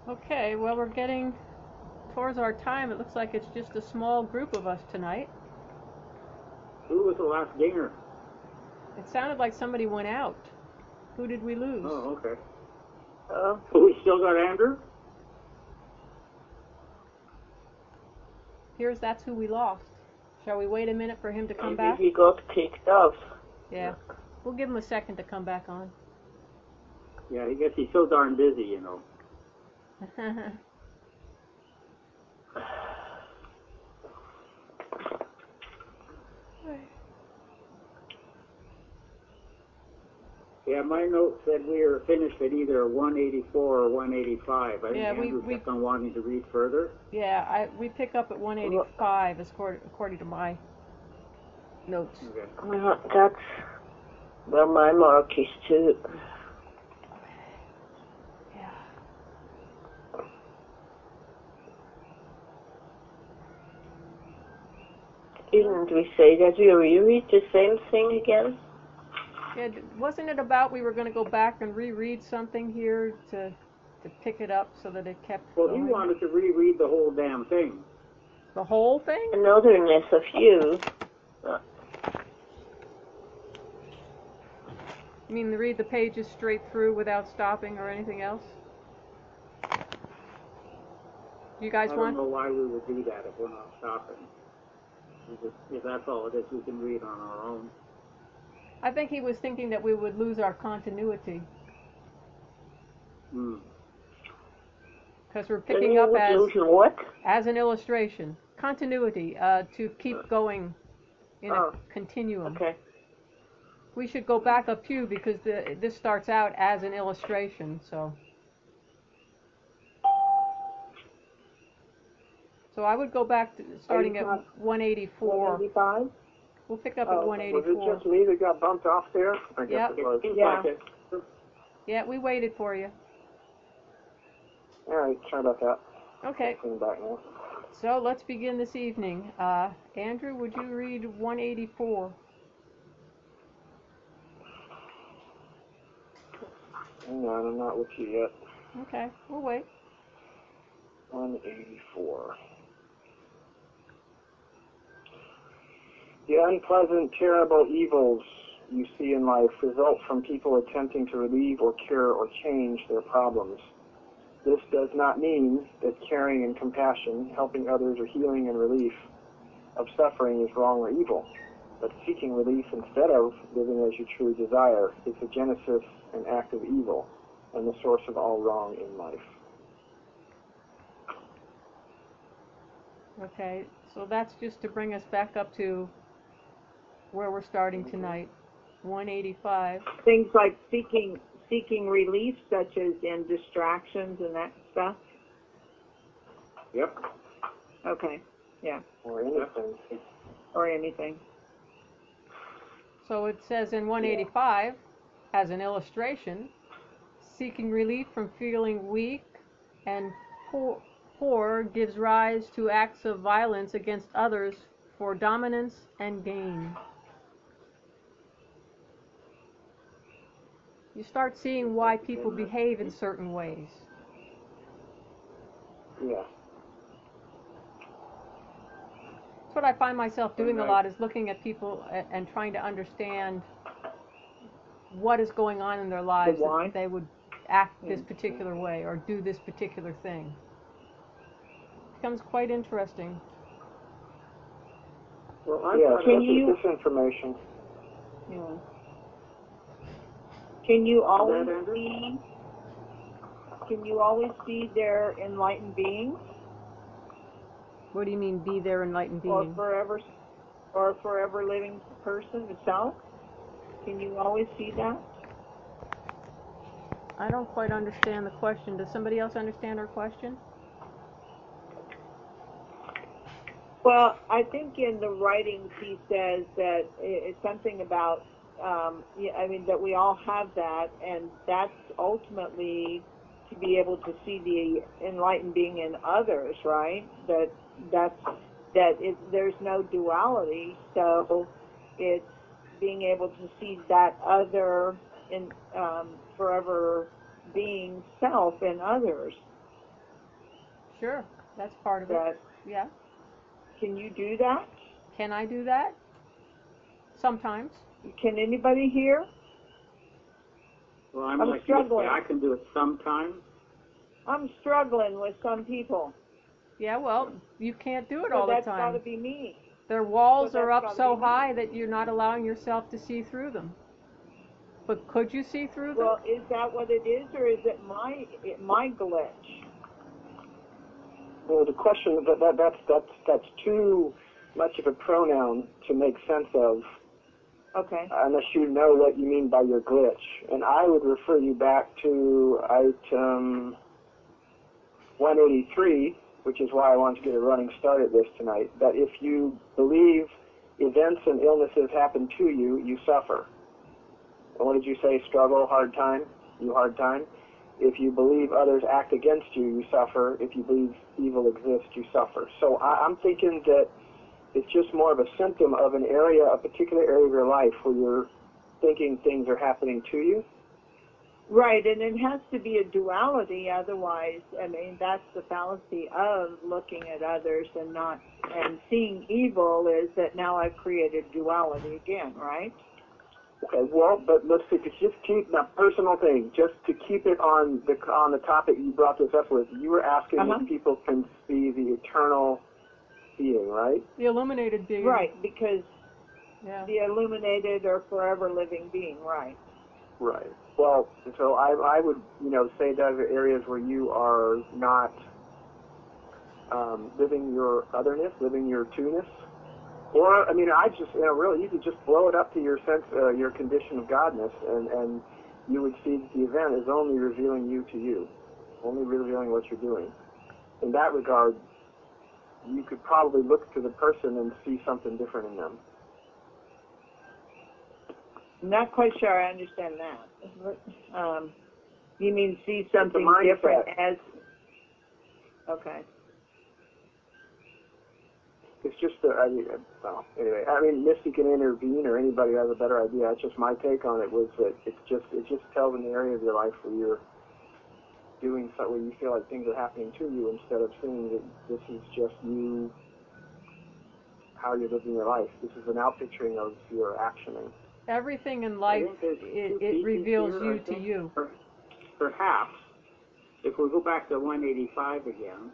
Okay, well, we're getting towards our time. It looks like it's just a small group of us tonight. Who was the last gainer? It sounded like somebody went out. Who did we lose? Oh, okay. So we still got Andrew? That's who we lost. Shall we wait a minute for him to come back? Maybe he got kicked off. Yeah. We'll give him a second to come back on. Yeah, I guess he's so darn busy, you know. Yeah, my note said we were finished at either 184 or 185. I think Andrew kept on wanting to read further. Yeah, we pick up at 185 according to my notes. Okay. That's where my mark is too. Yeah. Didn't we say that we reread the same thing again? Yeah, wasn't it about we were going to go back and reread something here to pick it up so that it kept Well, going? he wanted to reread the whole damn thing. The whole thing? In otherness of you. You mean read the pages straight through without stopping or anything else? You guys want? I don't know why we would do that if we're not stopping. If that's all it is, we can read on our own. I think he was thinking that we would lose our continuity. Because we're picking up as an illustration. Continuity, to keep going in a continuum. Okay. We should go back a few because this starts out as an illustration, so. So I would go back to starting at 184. 185? We'll pick up at 184. Was it just me that got bumped off there? I guess it was. Yeah. Yeah, we waited for you. All right, sorry about that. Okay. I'm back now. So let's begin this evening. Andrew, would you read 184? Hang on, I'm not with you yet. Okay, we'll wait. 184. The unpleasant, terrible evils you see in life result from people attempting to relieve or cure or change their problems. This does not mean that caring and compassion, helping others, or healing and relief of suffering is wrong or evil. But seeking relief instead of living as you truly desire is the genesis and act of evil and the source of all wrong in life. Okay, so that's just to bring us back up to where we're starting tonight, 185. Things like seeking relief, such as in distractions and that stuff? Yep. Okay, yeah. Or anything. Or anything. So it says in 185, as an illustration, seeking relief from feeling weak and poor gives rise to acts of violence against others for dominance and gain. You start seeing why people behave in certain ways. Yeah. That's what I find myself doing a lot, is looking at people and trying to understand what is going on in their lives that they would act this particular way or do this particular thing. It becomes quite interesting. Well, can you this information? Yeah. Can you always see their enlightened beings? What do you mean, be their enlightened being? Or forever living person itself? Can you always see that? I don't quite understand the question. Does somebody else understand her question? Well, I think in the writings he says that it's something about, that we all have that, and that's ultimately to be able to see the enlightened being in others, right? There's no duality, so it's being able to see that other in forever being self in others. Sure, that's part of it. Yeah. Can you do that? Can I do that? Sometimes. Can anybody hear? Well, I'm like struggling. I can do it sometimes. I'm struggling with some people. Yeah, well, you can't do it all the time. That's got to be me. Their walls are up so high that you're not allowing yourself to see through them. But could you see through them? Well, is that what it is, or is it my glitch? Well, the question that's too much of a pronoun to make sense of. Okay. Unless you know what you mean by your glitch, and I would refer you back to item 183, which is why I wanted to get a running start at this tonight. That if you believe events and illnesses happen to you, you suffer. And what did you say? Struggle, hard time, you hard time. If you believe others act against you, you suffer. If you believe evil exists, you suffer. So I'm thinking that it's just more of a symptom of an area, a particular area of your life where you're thinking things are happening to you. Right, and it has to be a duality, otherwise, I mean, that's the fallacy of looking at others and seeing evil is that now I've created duality again, right? Okay, well, but let's see, to just keep that personal thing, just to keep it on the topic you brought this up with, you were asking if people can see the eternal being, right? The illuminated being. Right, because the illuminated or forever living being, right. Right. Well, so I would, say that are areas where you are not living your otherness, living your two-ness. Or, I mean, I just, really, you could just blow it up to your sense, your condition of godness, and you would see that the event is only revealing you to you, only revealing what you're doing. In that regard, you could probably look to the person and see something different in them. I'm not quite sure I understand that. You mean see something different as... Okay. It's just, anyway, I mean, Misty can intervene or anybody has a better idea. That's just my take on it, was that it just tells an area of your life where you're doing something, where you feel like things are happening to you instead of seeing that this is just you, how you're living your life. This is an outpicturing of your actioning. Everything in life, it reveals you to you. Perhaps, if we go back to 185 again,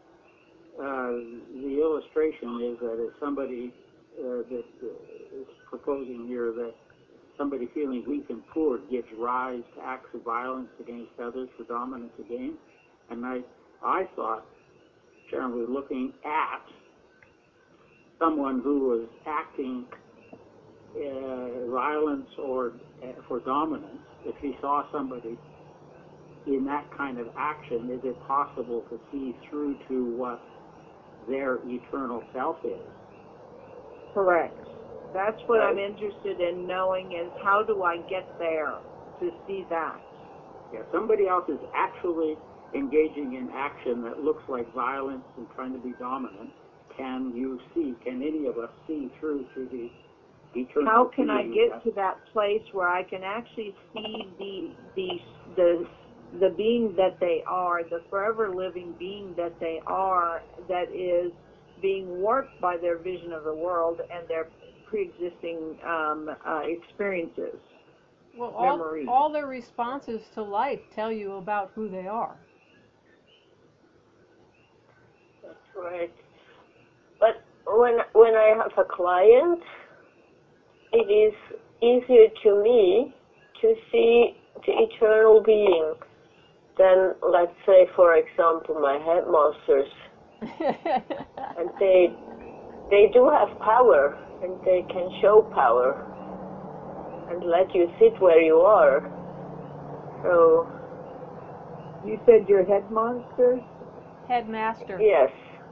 the illustration is that if somebody that is proposing here that somebody feeling weak and poor gives rise to acts of violence against others for dominance again, and I thought, Sharon, we were looking at someone who was acting violence or for dominance. If he saw somebody in that kind of action, is it possible to see through to what their eternal self is? Correct. That's what I'm interested in knowing, is how do I get there to see that? Yeah, somebody else is actually engaging in action that looks like violence and trying to be dominant. Can any of us see through to the eternal? How can I get to that place where I can actually see the being that they are, the forever living being that they are, that is being warped by their vision of the world and their pre-existing experiences, well, memories. All their responses to life tell you about who they are. That's right. But when I have a client, it is easier to me to see the eternal being than, let's say, for example, my headmasters. And they do have power, and they can show power and let you sit where you are. So you said your headmasters? Headmaster. Yes.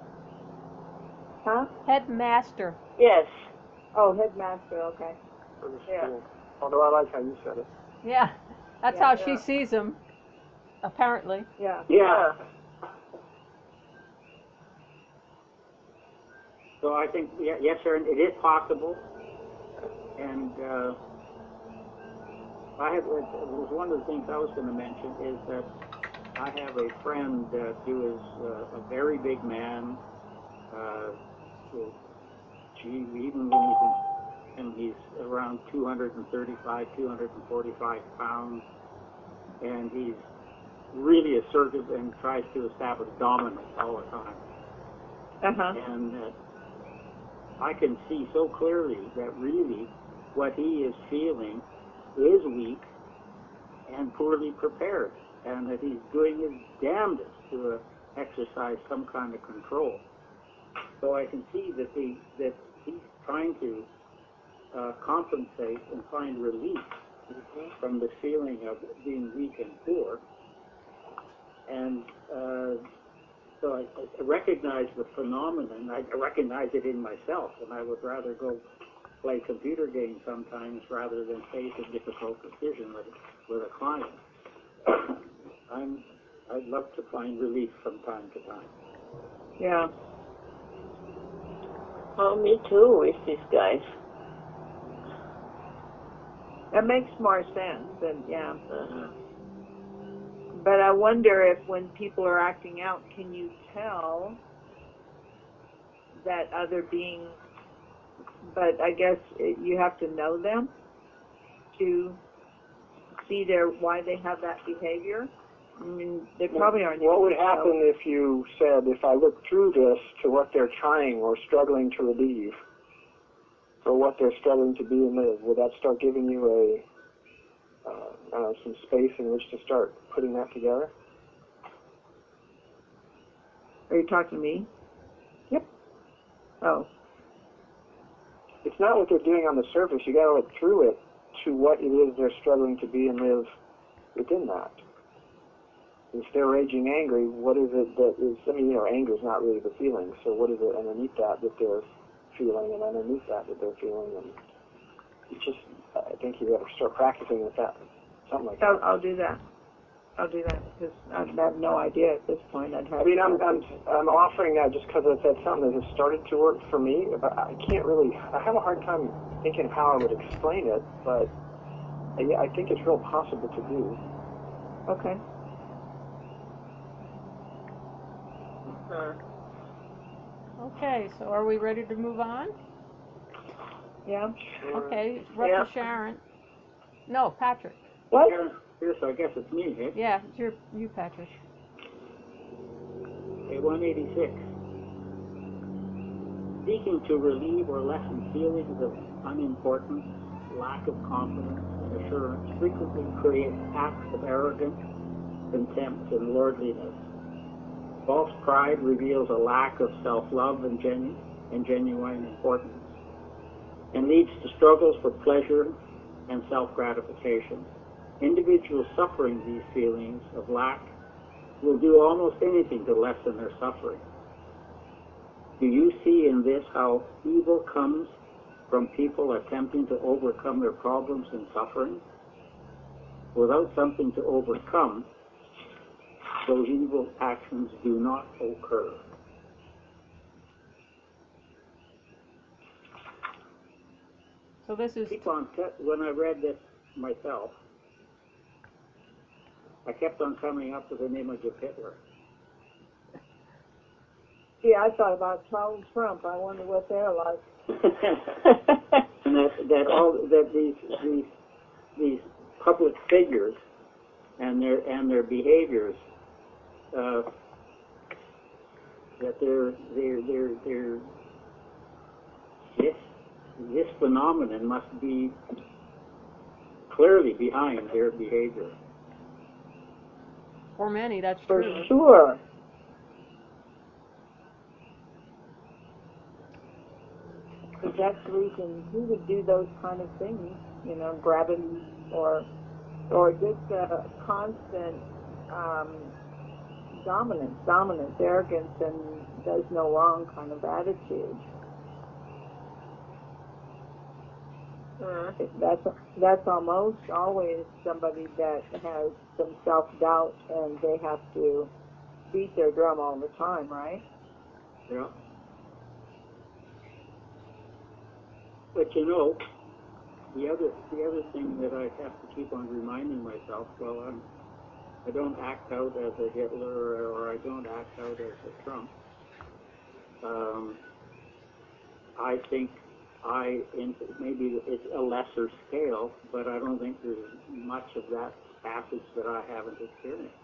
Huh? Headmaster. Yes. Oh, headmaster, okay. Yeah. Although I like how you said it. Yeah, that's how she sees him, apparently. Yeah. Yeah. So I think, yes, sir, it is possible. And it was one of the things I was going to mention is that I have a friend who is a very big man. Even when he's around 235, 245 pounds, and he's really assertive and tries to establish dominance all the time. And I can see so clearly that really what he is feeling is weak and poorly prepared, and that he's doing his damnedest to exercise some kind of control. So I can see that he's trying to compensate and find relief from the feeling of being weak and poor. And so I recognize the phenomenon. I recognize it in myself, and I would rather go play computer games sometimes rather than face a difficult decision with a client. I'd love to find relief from time to time. Yeah. Oh, me too with these guys. That makes more sense, and yeah. But I wonder if when people are acting out, can you tell that other being, but I guess you have to know them to see why they have that behavior? I mean, they probably aren't. What would happen if you said, if I look through this to what they're trying or struggling to relieve, or what they're struggling to be and live, would that start giving you some space in which to start putting that together? Are you talking to me? Yep. Oh. It's not what they're doing on the surface. You got to look through it to what it is they're struggling to be and live within that. If they're raging angry, what is it that is, anger is not really the feeling, so what is it underneath that they're feeling, and underneath that they're feeling, and it's just, I think you got to start practicing with that, something like that. I'll do that. Because I have no idea at this point. I'm offering that just because that's something that has started to work for me, but I have a hard time thinking of how I would explain it, but I think it's real possible to do. Okay. Okay, so are we ready to move on? Yeah. Okay, it's up to Sharon. No, Patrick. What? Here, so I guess it's me, eh? Yeah, it's you, Patrick. Okay, 186. Seeking to relieve or lessen feelings of unimportance, lack of confidence, and assurance frequently creates acts of arrogance, contempt, and lordliness. False pride reveals a lack of self-love and genuine importance, and leads to struggles for pleasure and self-gratification. Individuals suffering these feelings of lack will do almost anything to lessen their suffering. Do you see in this how evil comes from people attempting to overcome their problems and suffering? Without something to overcome, those evil actions do not occur. So this is... When I read this myself, I kept on coming up with an image of Hitler. Yeah, I thought about Donald Trump. I wonder what they're like. And that these public figures and their behaviors, that this phenomenon must be clearly behind their behavior. For many, that's For true. sure. Because that's the reason he would do those kind of things, grabbing or just a constant dominance, arrogance, and does no wrong kind of attitude. That's almost always somebody that has some self-doubt and they have to beat their drum all the time, right? Yeah. But the other thing that I have to keep on reminding myself while I'm I don't act out as a Hitler or I don't act out as a Trump. I think maybe it's a lesser scale, but I don't think there's much of that passage that I haven't experienced.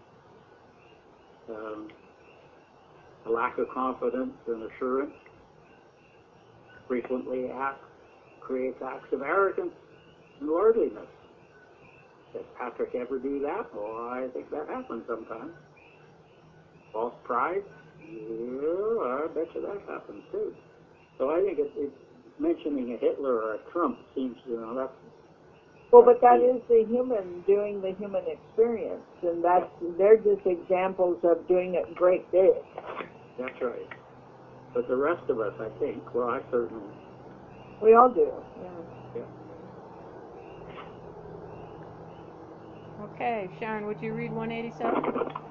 A lack of confidence and assurance frequently creates acts of arrogance and lordliness. Does Patrick ever do that? Well, I think that happens sometimes. False pride? Yeah, I bet you that happens too. So I think it's mentioning a Hitler or a Trump seems, that's... Well, but that is the human doing the human experience, and they're just examples of doing it great big. That's right. But the rest of us, I think, well, I certainly... We all do, yeah. Okay, Sharon, would you read 187?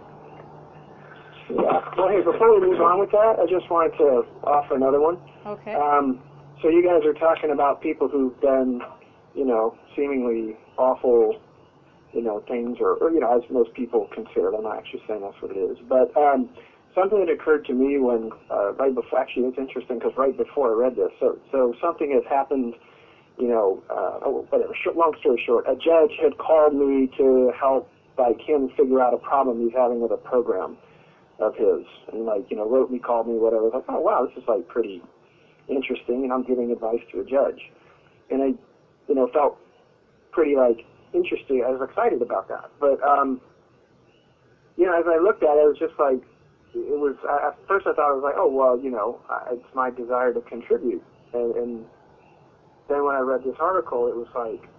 Yeah. Well, hey, before we move on with that, I just wanted to offer another one. Okay. So you guys are talking about people who've done, seemingly awful, things, or as most people consider it. I'm not actually saying that's what it is. But something that occurred to me when, right before, actually it's interesting because right before I read this, so something has happened, whatever, long story short, a judge had called me to help, him figure out a problem he's having with a program of his, and wrote me, called me, whatever. I was like, oh wow, this is pretty interesting, and I'm giving advice to a judge, and I, felt pretty interesting. I was excited about that, but as I looked at it, it was just at first I thought it was oh well, it's my desire to contribute, and then when I read this article, it was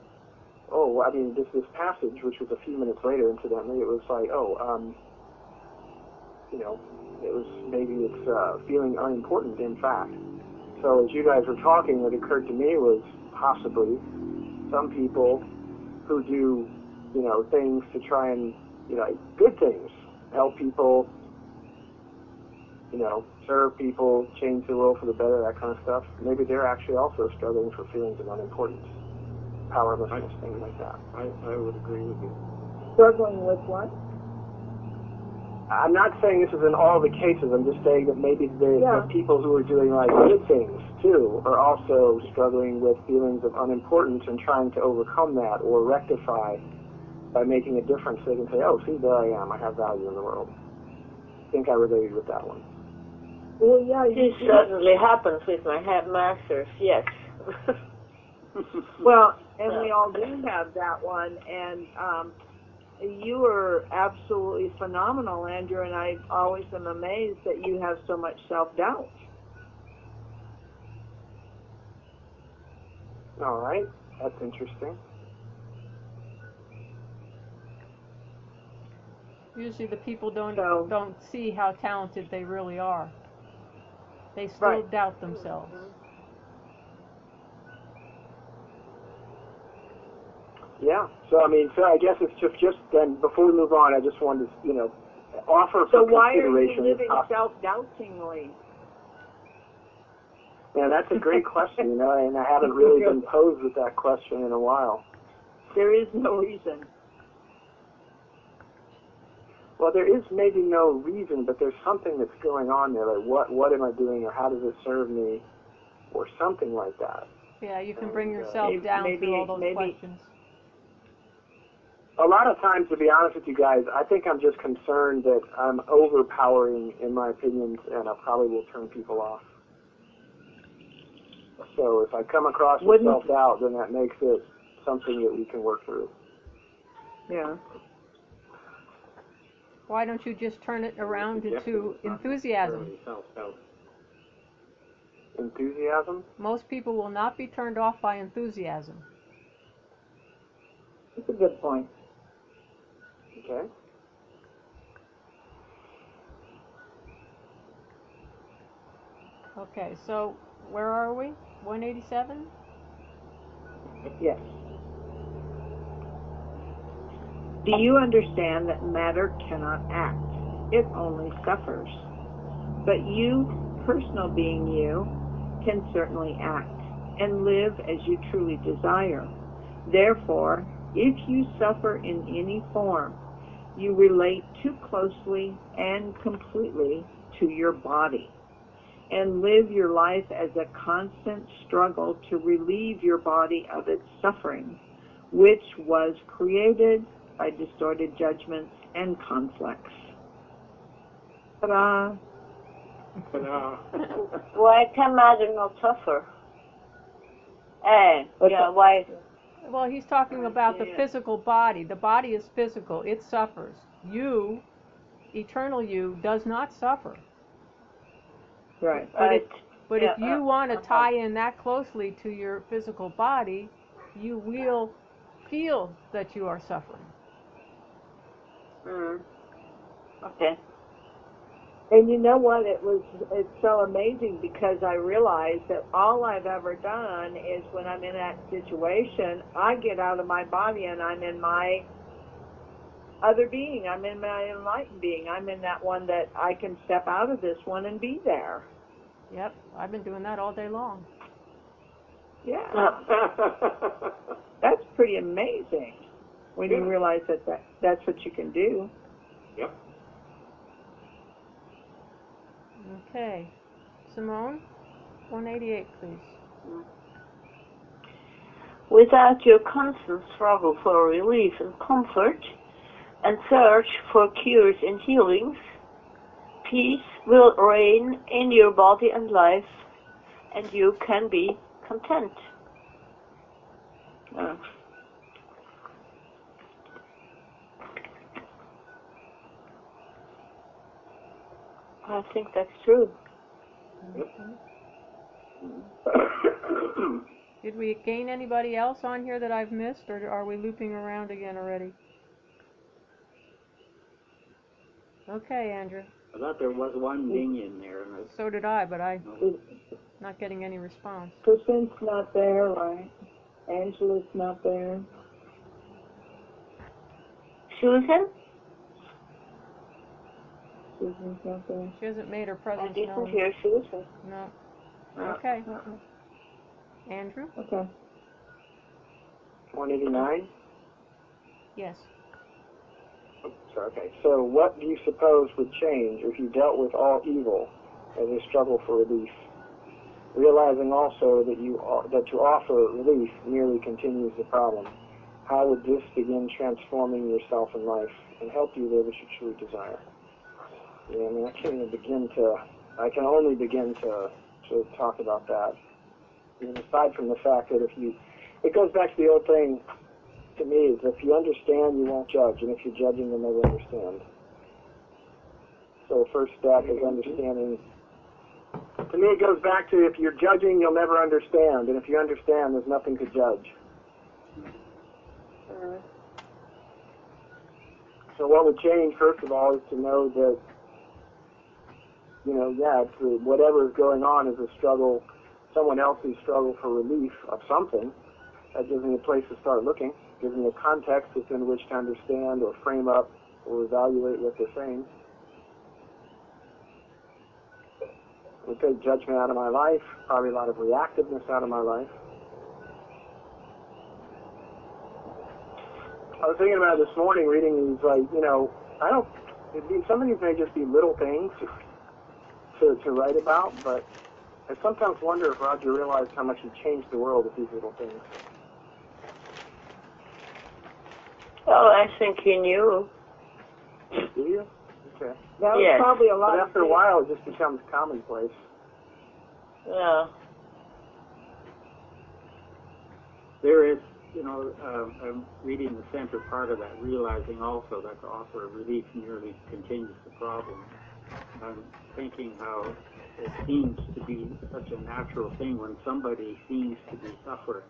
this passage, which was a few minutes later, incidentally, it was it was maybe it's feeling unimportant, in fact. So as you guys were talking, what occurred to me was possibly some people who do, things to try and, good things, help people, serve people, change the world for the better, that kind of stuff. Maybe they're actually also struggling for feelings of unimportance, powerlessness, things like that. I would agree with you. Struggling with what? I'm not saying this is in all the cases. I'm just saying that maybe the people who are doing good things too are also struggling with feelings of unimportance and trying to overcome that or rectify by making a difference. They can say, "Oh, see, there I am. I have value in the world." I think I related with that one. Well, yeah, this certainly happens with my headmasters. Yes. Well, and we all do have that one, and you are absolutely phenomenal, Andrew, and I always am amazed that you have so much self-doubt. All right, that's interesting. Usually the people don't see how talented they really are. They still doubt themselves. Yeah. So I guess it's just then. Before we move on, I just wanted to offer for consideration. So why are you living self-doubtingly? Yeah, that's a great question. And I haven't really been posed with that question in a while. There is no reason. Well, there is maybe no reason, but there's something that's going on there. What am I doing, or how does it serve me, or something like that. Yeah, you can bring yourself down through all those questions. A lot of times, to be honest with you guys, I think I'm just concerned that I'm overpowering in my opinions, and I probably will turn people off. So if I come across with self-doubt, then that makes it something that we can work through. Yeah. Why don't you just turn it around into enthusiasm? Enthusiasm? Most people will not be turned off by enthusiasm. That's a good point. Okay. Okay, so where are we? 187? Yes. Do you understand that matter cannot act? It only suffers. But you, personal being you, can certainly act and live as you truly desire. Therefore, if you suffer in any form, you relate too closely and completely to your body and live your life as a constant struggle to relieve your body of its suffering, which was created by distorted judgments and conflicts. Ta-da! Why can matter not suffer? Why? Well, he's talking about the physical body. The body is physical. It suffers. You, eternal you, does not suffer. Right. But if you want to tie in that closely to your physical body, you will feel that you are suffering. Okay. And you know what? It's so amazing because I realize that all I've ever done is when I'm in that situation, I get out of my body and I'm in my other being. I'm in my enlightened being. I'm in that one that I can step out of this one and be there. Yep, I've been doing that all day long. Yeah. That's pretty amazing when you realize that's what you can do. Yep. Okay. Simone, 188, please. Without your constant struggle for relief and comfort, and search for cures and healings, peace will reign in your body and life, and you can be content. I think that's true. Did we gain anybody else on here that I've missed, or are we looping around again already? Okay, Andrew. I thought there was one ding in there. And so did I, but I'm not getting any response. Kristen's not there, right? Angela's not there. Susan? Susan's not there. She hasn't made her presence I known. didn't hear Susan. No. Okay. Andrew? Okay. 189? Yes. Okay, so what do you suppose would change if you dealt with all evil as a struggle for relief, realizing also that to offer relief merely continues the problem? How would this begin transforming yourself in life and help you live as you truly desire? Yeah, I mean, I can only begin to talk about that. And aside from the fact that it goes back to the old thing, to me, is if you understand, you won't judge, and if you're judging, you'll never understand. So the first step is understanding. To me, it goes back to if you're judging, you'll never understand, and if you understand, there's nothing to judge. So what would change, first of all, is to know that, whatever is going on is a struggle, someone else's struggle for relief of something. That gives me a place to start looking. Gives me a context within which to understand or frame up or evaluate what they're saying. It would take judgment out of my life, probably a lot of reactiveness out of my life. I was thinking about it this morning, reading these, some of these may just be little things to write about, but I sometimes wonder if Roger realized how much he changed the world with these little things. Oh, I think he knew. Do you? Okay. That was probably a lot. But after a while, it just becomes commonplace. Yeah. There is, I'm reading the center part of that, realizing also that to offer relief merely continues the problem. I'm thinking how it seems to be such a natural thing when somebody seems to be suffering.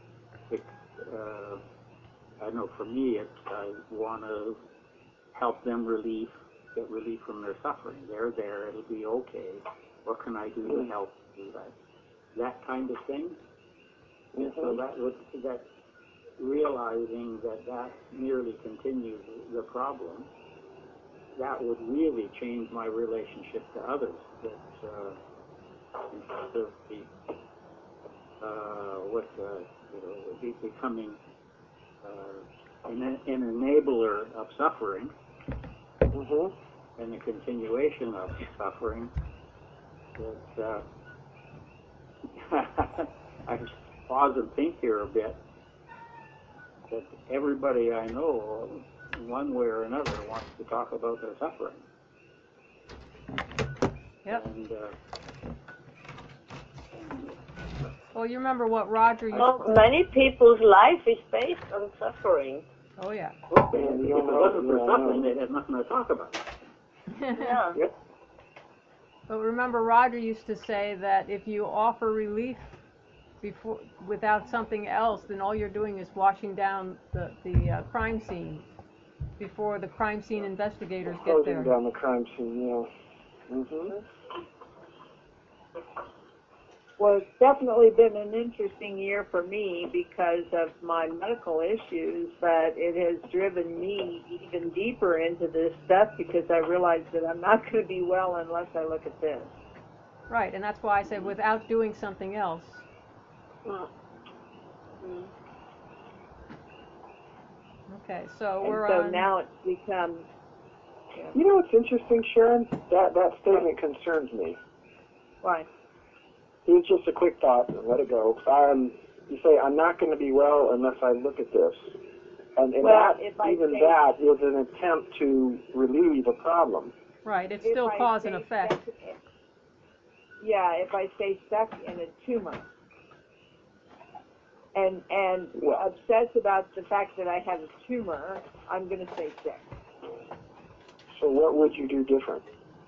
I know for me, I want to help them get relief from their suffering. They're there, it'll be okay. What can I do to help do that? That kind of thing. And so that realizing that merely continues the problem, that would really change my relationship to others. That instead of becoming an enabler of suffering, and the continuation of suffering, that I just pause and think here a bit, that everybody I know, in one way or another, wants to talk about their suffering. Yep. And, well, you remember what Roger used Well, many people's life is based on suffering. Oh, yeah. if it wasn't for suffering, they'd have nothing to talk about. Yeah. Yep. But remember, Roger used to say that if you offer relief before, without something else, then all you're doing is washing down the crime scene before the crime scene investigators get there. Closing down the crime scene, yeah. Well, it's definitely been an interesting year for me because of my medical issues, but it has driven me even deeper into this stuff because I realized that I'm not going to be well unless I look at this. Right, and that's why I said without doing something else. Okay, so we're and so on. now it's become. Yeah. You know what's interesting, Sharon? That statement concerns me. Why? Here's just a quick thought, and let it go. You say, I'm not going to be well unless I look at this. And well, that is an attempt to relieve a problem. Right, it's still cause and effect. Yeah, if I stay stuck in a tumor and obsessed about the fact that I have a tumor, I'm going to stay sick. So what would you do different?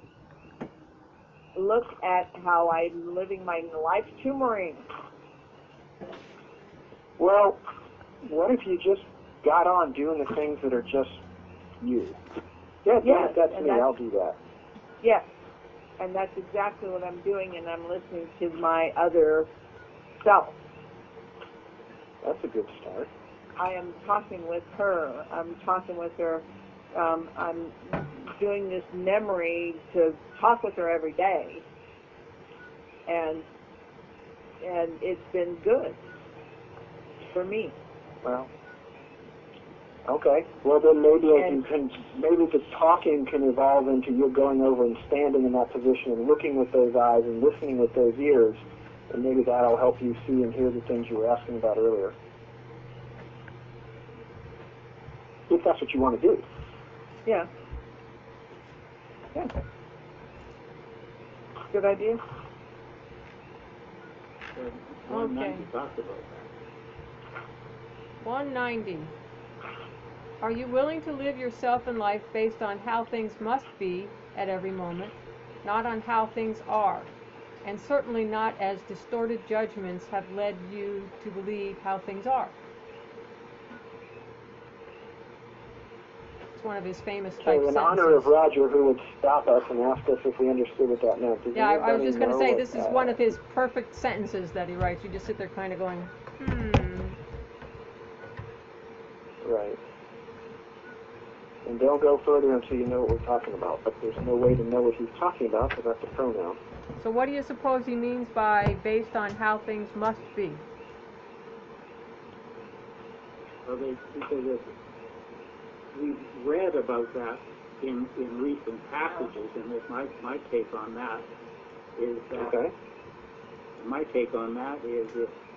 Look at how I'm living my life tumoring. Well, what if you just got on doing the things that are just you? Yeah, yes, that's me. I'll do that. Yes, and that's exactly what I'm doing, and I'm listening to my other self. That's a good start. I am talking with her. I'm talking with her. I'm doing this memory to talk with her every day, and it's been good for me. Well, okay. Well, then maybe maybe the talking can evolve into you going over and standing in that position and looking with those eyes and listening with those ears, and maybe that'll help you see and hear the things you were asking about earlier. If that's what you want to do. Yeah. Yeah. Good idea. Okay. Talked about that. 190. Are you willing to live yourself in life based on how things must be at every moment, not on how things are, and certainly not as distorted judgments have led you to believe how things are? It's one of his famous type sentences. In honor of Roger, who would stop us and ask us if we understood what that meant. Yeah, I was just going to say, this is one of his perfect sentences that he writes. You just sit there kind of going, Right. And don't go further until you know what we're talking about. But there's no way to know what he's talking about, because that's a pronoun. So what do you suppose he means by based on how things must be? Well, because we've read about that in recent passages, and my take on that is that my take on that is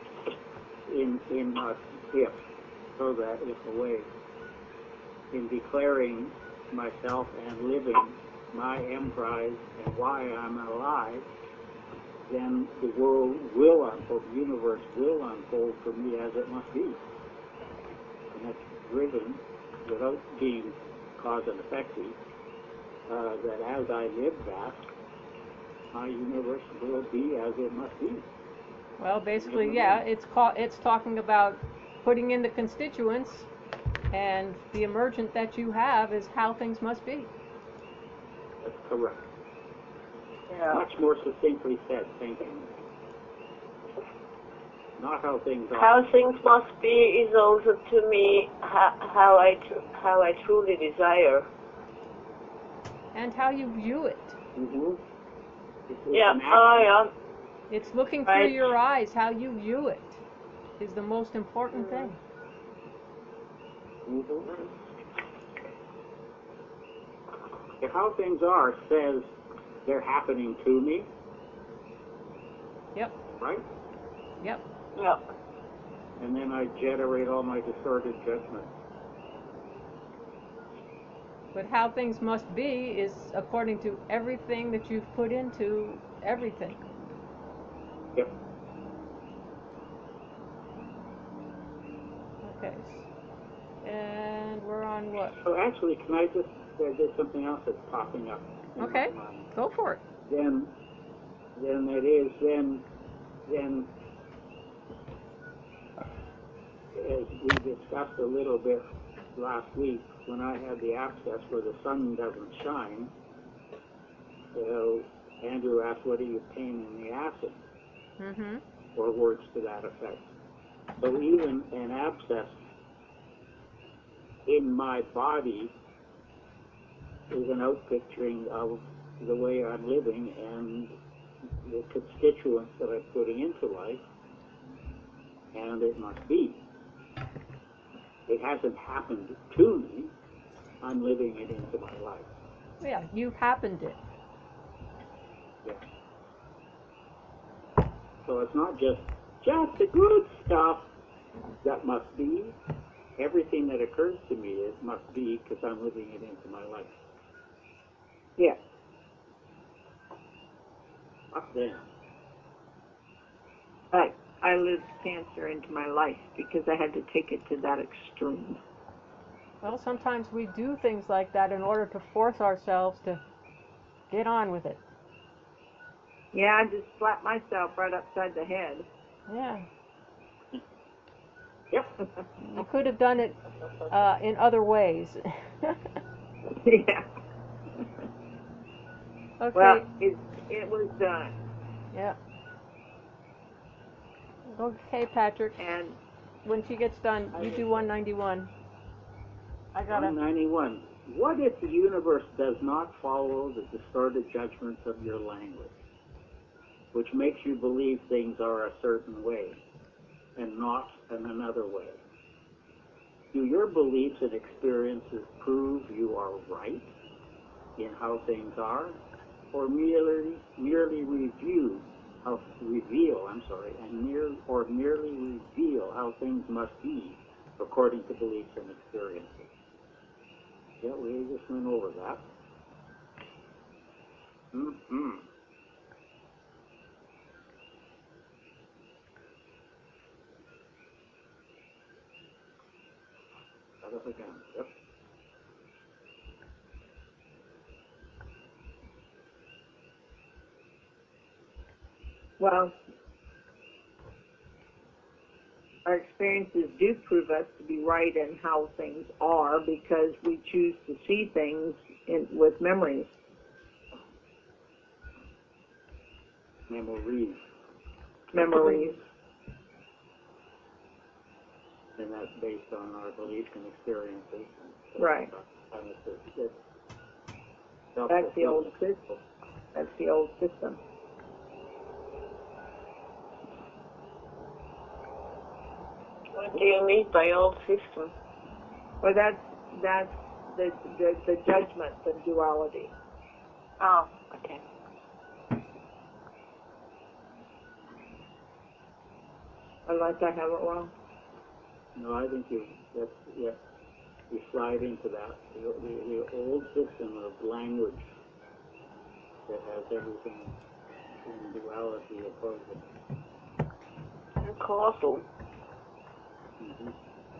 so that if a way in declaring myself and living my emprise and why I'm alive, then the world will unfold, the universe will unfold for me as it must be. And that's driven, without being cause and effective, that as I live that, my universe will be as it must be. Well, basically, yeah, it's talking about putting in the constituents, and the emergent that you have is how things must be. That's correct. Yeah. Much more succinctly said, thank you. Not how things are. How things must be is also to me how I truly desire. And how you view it. Mm-hmm. Yeah. It's looking through your eyes. How you view it is the most important thing. Mm-hmm. If how things are says they're happening to me, Yep. right? Yep. Yeah. And then I generate all my distorted judgments. But how things must be is according to everything that you've put into everything. Yep. Okay. And we're on what? So actually, can I just, there's something else that's popping up in Okay. my mind. Go for it. Then as we discussed a little bit last week, when I had the abscess where the sun doesn't shine, Andrew asked, what are you pain in the acid? Mm-hmm. Or words to that effect. So even an abscess in my body is an outpicturing of the way I'm living and the constituents that I'm putting into life, and it must be. It hasn't happened to me. I'm living it into my life. Yeah, you've happened it. Yeah. So it's not just the good stuff that must be. Everything that occurs to me, it must be because I'm living it into my life. Yeah. Up then. I lived cancer into my life because I had to take it to that extreme. Well, sometimes we do things like that in order to force ourselves to get on with it. Yeah, I just slapped myself right upside the head. Yeah. Yep. You could have done it in other ways. Yeah. Okay. Well, it was done. Yeah. Okay, Patrick. And when she gets done, you do 191. I gotta. 191. What if the universe does not follow the distorted judgments of your language, which makes you believe things are a certain way and not in another way? Do your beliefs and experiences prove you are right in how things are, or merely reveal how things must be according to beliefs and experiences? Yeah, we just went over that. Mm-hmm. That up again. Yep. well, our experiences do prove us to be right in how things are because we choose to see things with memories. Memories. And that's based on our beliefs and experiences. Right. And That's the old system. That's the old system. What do you mean by old system? Well, that's the judgment, the duality. Oh, okay. Unless I have it wrong. No, I think you slide into that. The old system of language that has everything in duality opposing. And causal. Mm-hmm.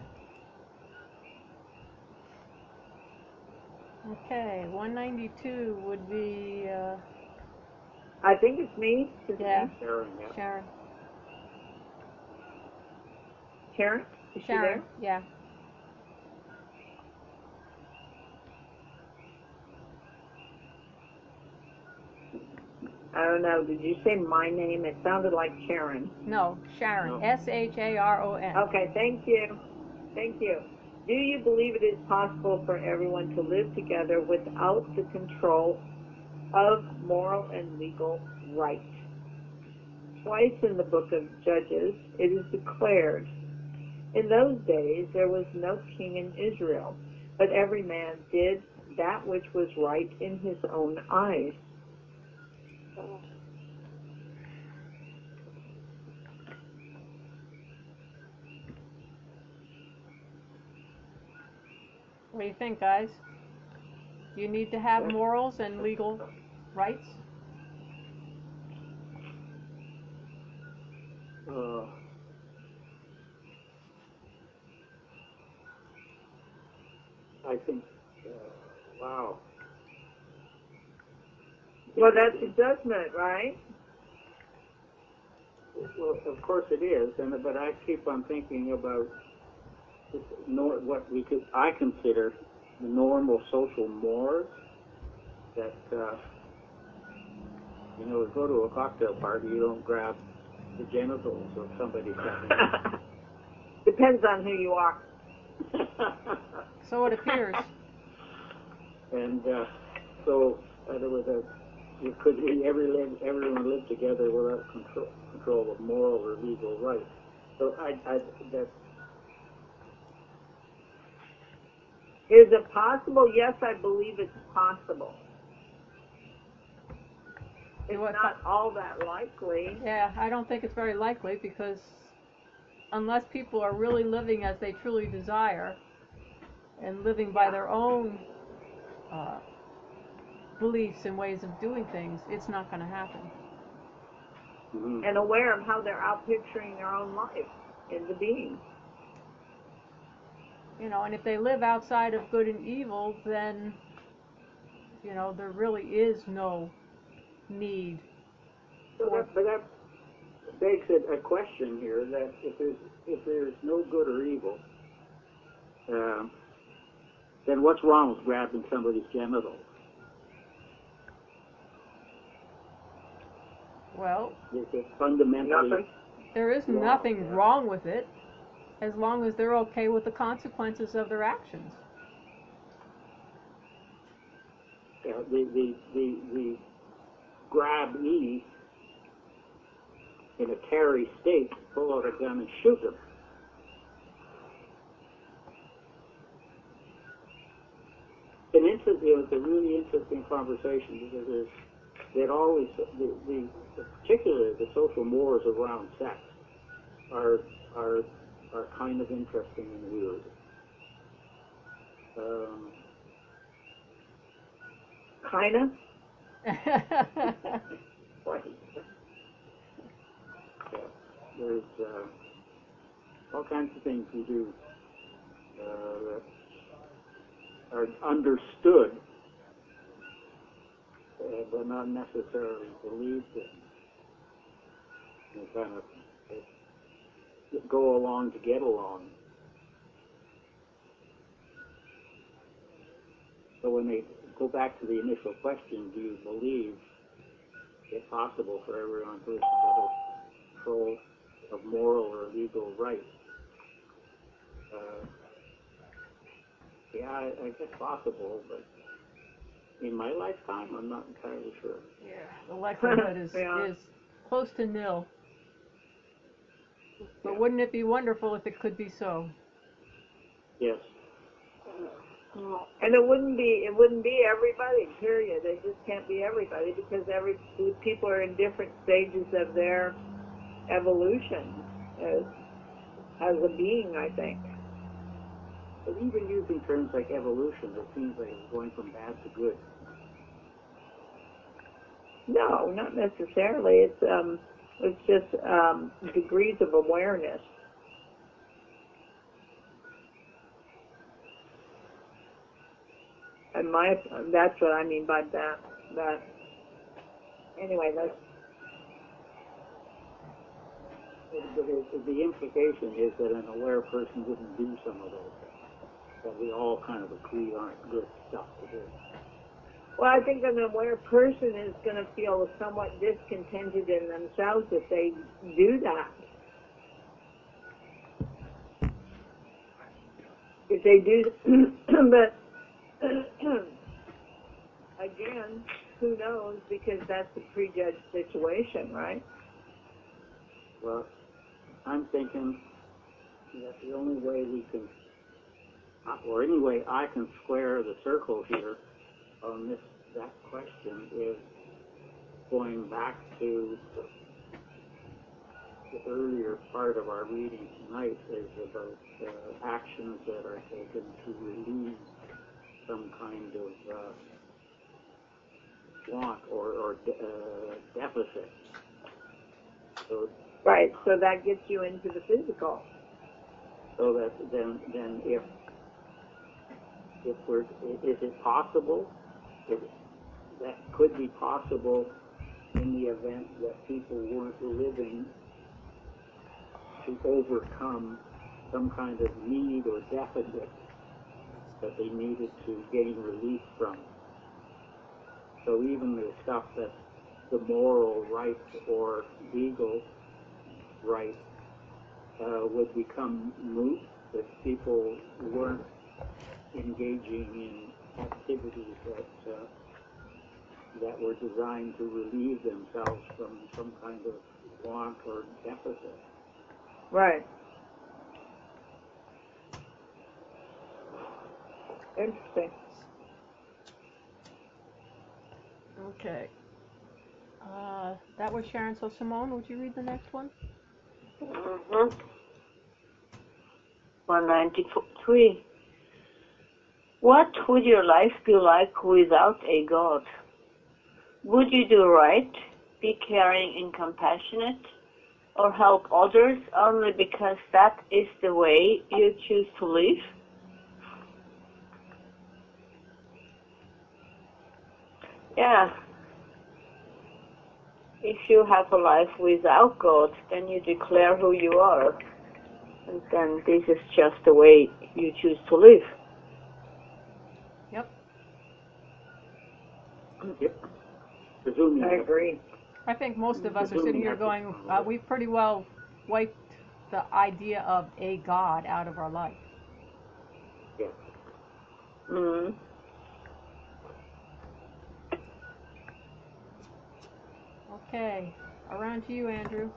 Okay, 192 would be. I think it's me. Yeah. Sharon, yeah. Sharon. Sharon? Is she Sharon. there? Yeah. I don't know. Did you say my name? It sounded like Sharon. No, Sharon. No. Sharon. Okay, thank you. Thank you. Do you believe it is possible for everyone to live together without the control of moral and legal right? Twice in the book of Judges, it is declared, in those days there was no king in Israel, but every man did that which was right in his own eyes. What do you think, guys? Do you need to have morals and legal rights? I think, wow. Well, that's a judgment, right? Well, of course it is, but I keep on thinking about what I consider the normal social mores that, go to a cocktail party, you don't grab the genitals of somebody having. Depends on who you are. So it appears. And so there was everyone lived together without control of moral or legal rights. So is it possible? Yes, I believe it's possible. It's not all that likely. Yeah, I don't think it's very likely, because unless people are really living as they truly desire and living by their own beliefs and ways of doing things, it's not going to happen. Mm-hmm. And aware of how they're outpicturing their own life in the being. And if they live outside of good and evil, then, there really is no need. But that begs a question here, that if there's no good or evil, then what's wrong with grabbing somebody's genitals? Well, is it fundamentally there is nothing wrong with it, as long as they're okay with the consequences of their actions. The grab-ee in a Terry state, pull out a gun and shoot them. It's a really interesting conversation, because particularly the social mores around sex are kind of interesting and weird. Kinda? Right. There's all kinds of things we do that are understood, but not necessarily believed in. You kind of go along to get along. So when they go back to the initial question, do you believe it's possible for everyone to have control of moral or legal rights? Yeah, I guess possible, but in my lifetime, I'm not entirely sure. Yeah, the likelihood is close to nil. But wouldn't it be wonderful if it could be so? Yes. And it wouldn't be everybody, period. It just can't be everybody, because people are in different stages of their evolution as a being, I think. But even using terms like evolution, it seems like it's going from bad to good. No, not necessarily. It's just degrees of awareness. And that's what I mean by that. Anyway, that's. But the implication is that an aware person wouldn't do some of those things that we all kind of agree aren't good stuff to do. Well, I think an aware person is going to feel somewhat discontented in themselves if they do that. If they do, but again, who knows? Because that's a prejudged situation, right? Well, I'm thinking that the only way we can, or any way I can square the circle here, on that question is going back to the earlier part of our reading tonight is about actions that are taken to relieve some kind of want or deficit. So, right, so that gets you into the physical. So that then if is it possible? That could be possible in the event that people weren't living to overcome some kind of need or deficit that they needed to gain relief from. So even the stuff that's the moral right or legal right would become moot if people weren't engaging in activities that were designed to relieve themselves from some kind of want or deficit. Right. Interesting. Okay. That was Sharon. So Simone, would you read the next one? 193. What would your life be like without a God? Would you do right, be caring and compassionate, or help others only because that is the way you choose to live? Yeah. If you have a life without God, then you declare who you are. And then this is just the way you choose to live. Yep. Yep. Presuming I agree. I think most of us are sitting here going, we've pretty well wiped the idea of a God out of our life. Yes. Mm-hmm. Okay. Around to you, Andrew.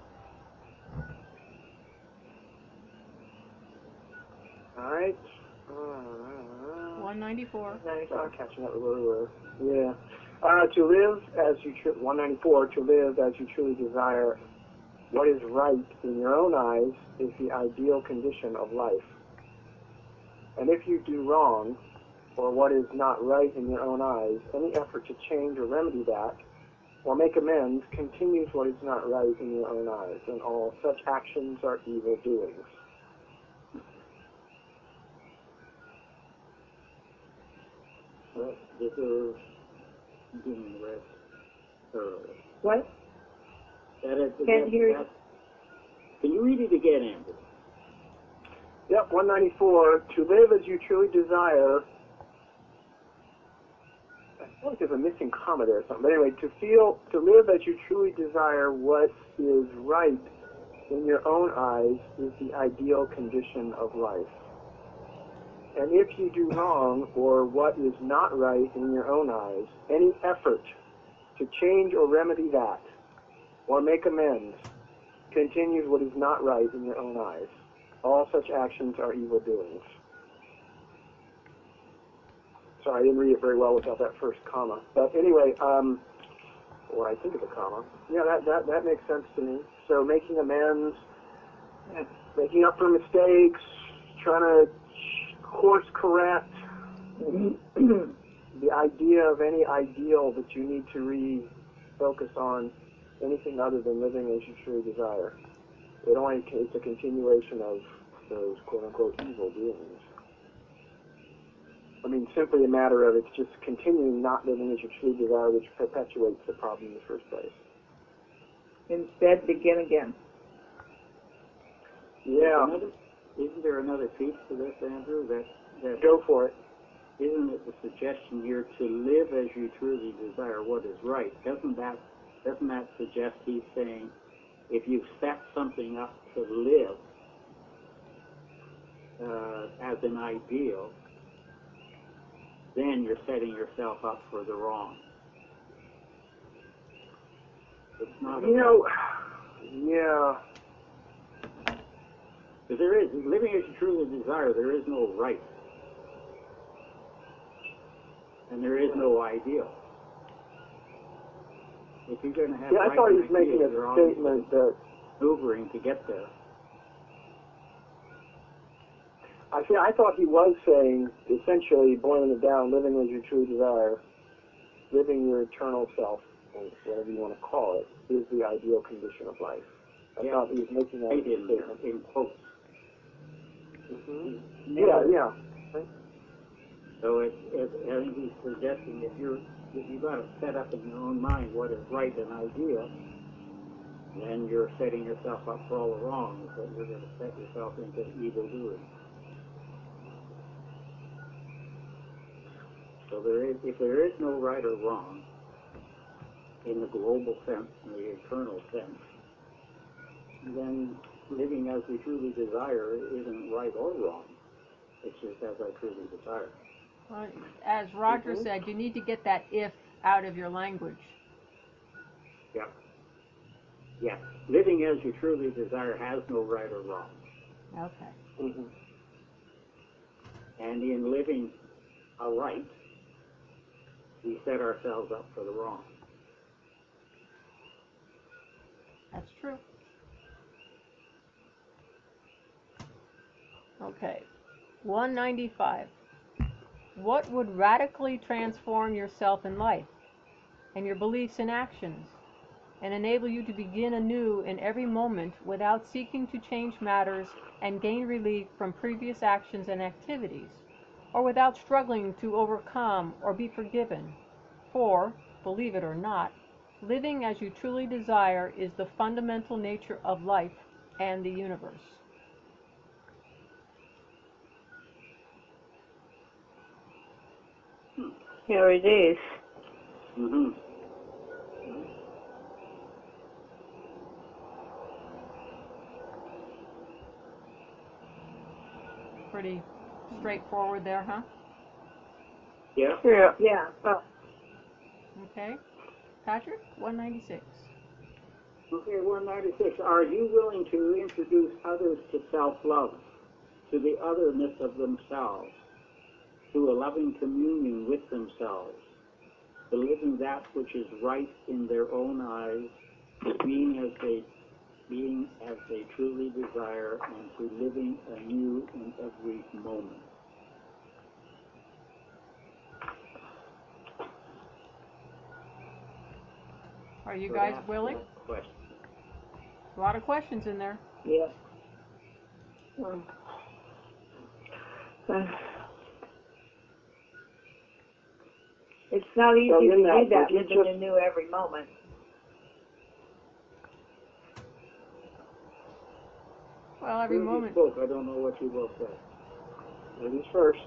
All right. 194. Catching up with where we were. Yeah. To live as you 194. To live as you truly desire, what is right in your own eyes is the ideal condition of life. And if you do wrong, or what is not right in your own eyes, any effort to change or remedy that, or make amends, continues what is not right in your own eyes, and all such actions are evil doings. Well, this is being read thoroughly. What? Can't hear you. Can you read it again, Andrew? Yep, 194. To live as you truly desire. I feel like there's a missing comma there or something. But anyway, to live as you truly desire what is right in your own eyes is the ideal condition of life. And if you do wrong, or what is not right in your own eyes, any effort to change or remedy that, or make amends, continues what is not right in your own eyes. All such actions are evil doings. Sorry, I didn't read it very well without that first comma. But anyway, or I think of a comma. Yeah, that makes sense to me. So making amends, making up for mistakes, trying to course correct, the idea of any ideal that you need to refocus on anything other than living as you truly desire. It's a continuation of those quote-unquote evil doings. I mean, simply a matter of it's just continuing not living as you truly desire, which perpetuates the problem in the first place. Instead, begin again. Yeah. Isn't there another piece to this, Andrew? That Go for it. Isn't it the suggestion here to live as you truly desire what is right? Doesn't that suggest he's saying if you set something up to live as an ideal, then you're setting yourself up for the wrong. It's not. Yeah. Because there is living as you truly desire. There is no right. And there is no ideal. If you're going to have I thought he was making a you're statement that maneuvering to get there. I thought he was saying, essentially boiling it down, living as your true desire, living your eternal self, or whatever you want to call it, is the ideal condition of life. I thought he was making that statement. In quotes. Mm-hmm. Yeah. So I think he's suggesting that you've got to set up in your own mind what is right and ideal, then you're setting yourself up for all the wrongs, that you're going to set yourself into evil doing. So if there is no right or wrong in the global sense, in the eternal sense, then living as we truly desire isn't right or wrong. It's just as I truly desire. Well, as Roger said, you need to get that if out of your language. Yeah. Yeah. Living as you truly desire has no right or wrong. Okay. Mm-hmm. And in living aright, we set ourselves up for the wrong. That's true. Okay. 195. What would radically transform yourself in life and your beliefs and actions and enable you to begin anew in every moment without seeking to change matters and gain relief from previous actions and activities, or without struggling to overcome or be forgiven? For, believe it or not, living as you truly desire is the fundamental nature of life and the universe. Here it is. Mm-hmm. Pretty straightforward there, huh? Yeah. Yeah. Okay. Patrick, 196. Okay, 196. Are you willing to introduce others to self-love, to the otherness of themselves, to a loving communion with themselves, to living that which is right in their own eyes, to being as they truly desire, and to living anew in every moment? Are you guys willing? Question. A lot of questions in there. Yeah. It's not easy to do that, living anew every moment. Well, every moment. You spoke. I don't know what you both said. Ladies first.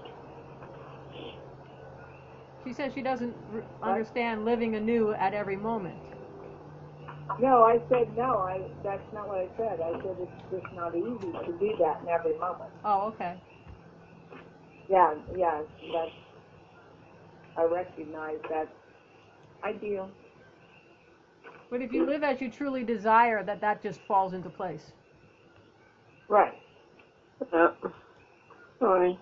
She says she doesn't understand living anew at every moment. No, I said no. That's not what I said. I said it's just not easy to do that in every moment. Oh, okay. Yeah, I recognize that's ideal. But if you live as you truly desire, that just falls into place. Right. Right.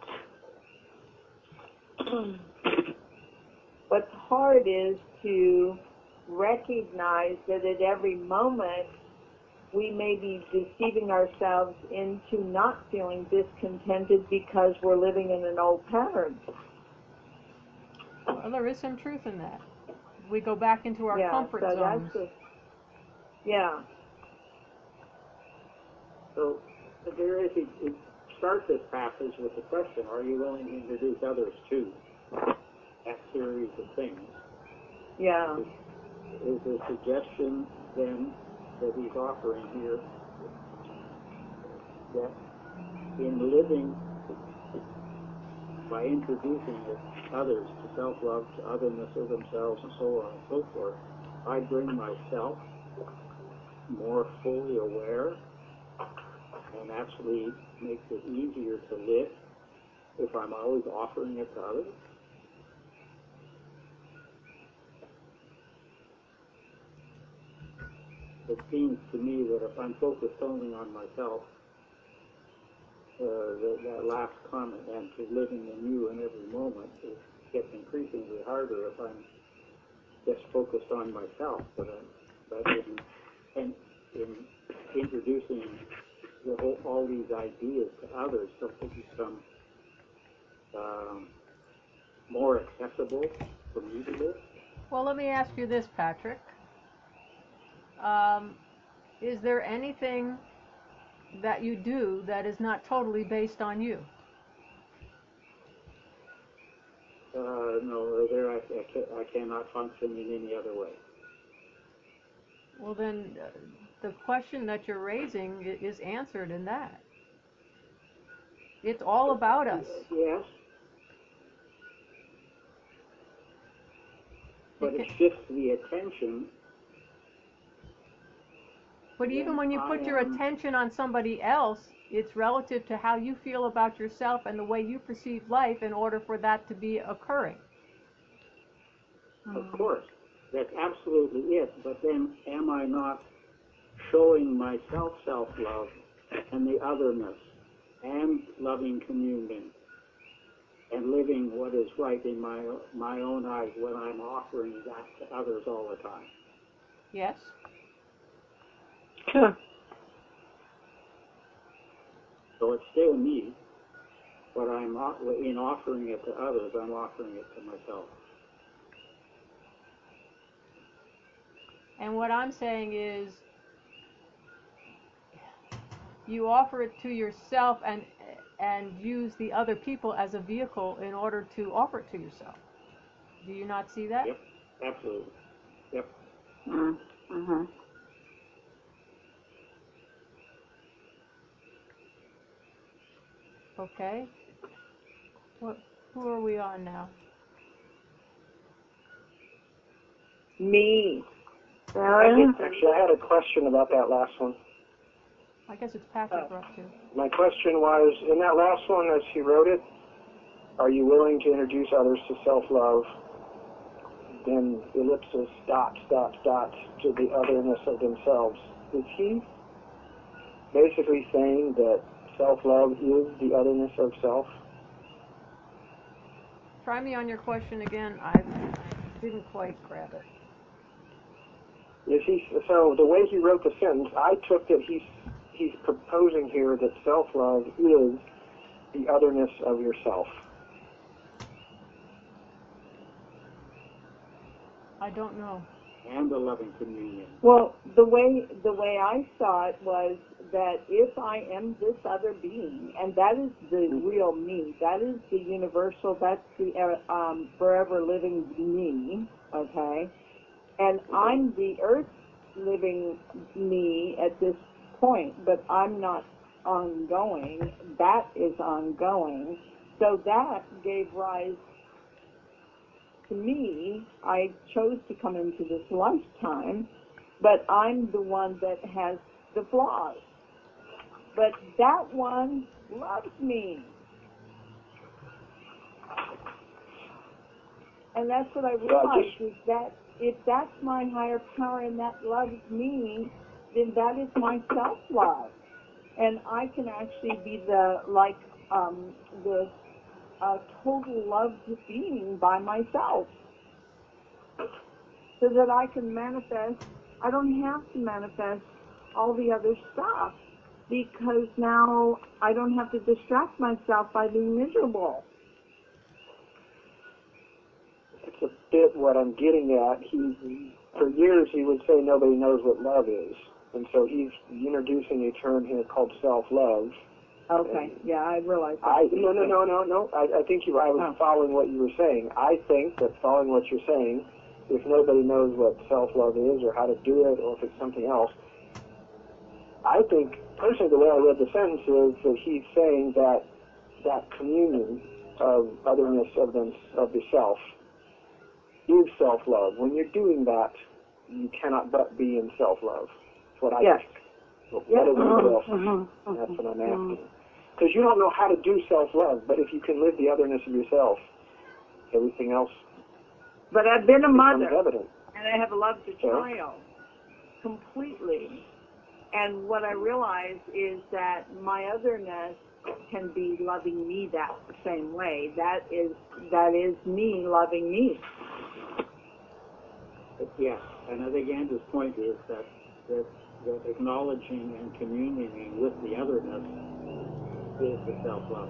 What's hard is to recognize that at every moment we may be deceiving ourselves into not feeling discontented because we're living in an old pattern. Well, there is some truth in that. We go back into our comfort zones. Yeah. So there is, it starts this passage with the question, are you willing to introduce others to that series of things? Yeah. Is the suggestion then that he's offering here that in living by introducing others to self-love, to otherness of themselves, and so on and so forth, I bring myself more fully aware and actually makes it easier to live if I'm always offering it to others? It seems to me that if I'm focused only on myself, that last comment, and to living anew in every moment, gets increasingly harder if I'm just focused on myself. But in introducing all these ideas to others, so they become more accessible for me to live. Well, let me ask you this, Patrick. Is there anything that you do that is not totally based on you? No, there I cannot function in any other way. Well, then the question that you're raising is answered in that. It's all about us. Yes. But it shifts the attention. But even when you put your attention on somebody else, it's relative to how you feel about yourself and the way you perceive life in order for that to be occurring. Of course. That's absolutely it. But then am I not showing myself self-love and the otherness and loving communion and living what is right in my own eyes when I'm offering that to others all the time? Yes. Sure. So it's still me, but in offering it to others, I'm offering it to myself. And what I'm saying is, you offer it to yourself and use the other people as a vehicle in order to offer it to yourself. Do you not see that? Yep, absolutely. Yep. Mm-hmm. Okay. Who are we on now? Me. Actually, I had a question about that last one. I guess it's Patrick we're up to. My question was, in that last one, as he wrote it, are you willing to introduce others to self-love? Then ellipsis, dot, to the otherness of themselves. Is he basically saying that self-love is the otherness of self? Try me on your question again. I didn't quite grab it. So the way he wrote the sentence, I took that he's proposing here that self-love is the otherness of yourself. I don't know. And the loving communion. Well, the way I saw it was that if I am this other being, and that is the real me, that is the universal, that's the forever living me, okay? And I'm the earth living me at this point, but I'm not ongoing. That is ongoing. So that gave rise to me. I chose to come into this lifetime, but I'm the one that has the flaws. But that one loves me. And that's what I realized, is that if that's my higher power and that loves me, then that is my self-love. And I can actually be the total loved being by myself. So that I can manifest, I don't have to manifest all the other stuff, because now I don't have to distract myself by being miserable. That's a bit what I'm getting at. For years he would say nobody knows what love is. And so he's introducing a term here called self-love. Okay, yeah, I realize that. No. I think I was following what you were saying. I think that following what you're saying, if nobody knows what self-love is or how to do it or if it's something else, I think, personally, the way I read the sentence is that he's saying that that communion of otherness of the self is self-love. When you're doing that, you cannot but be in self-love. That's what I think. What everybody else thinks. That's what I'm asking. Because you don't know how to do self-love, but if you can live the otherness of yourself, everything else But I've been a mother, evident. and I have loved a child completely. And what I realize is that my otherness can be loving me that same way. That is me loving me. Yeah, and I think Andrew's point is that acknowledging and communing with the otherness is the self-love.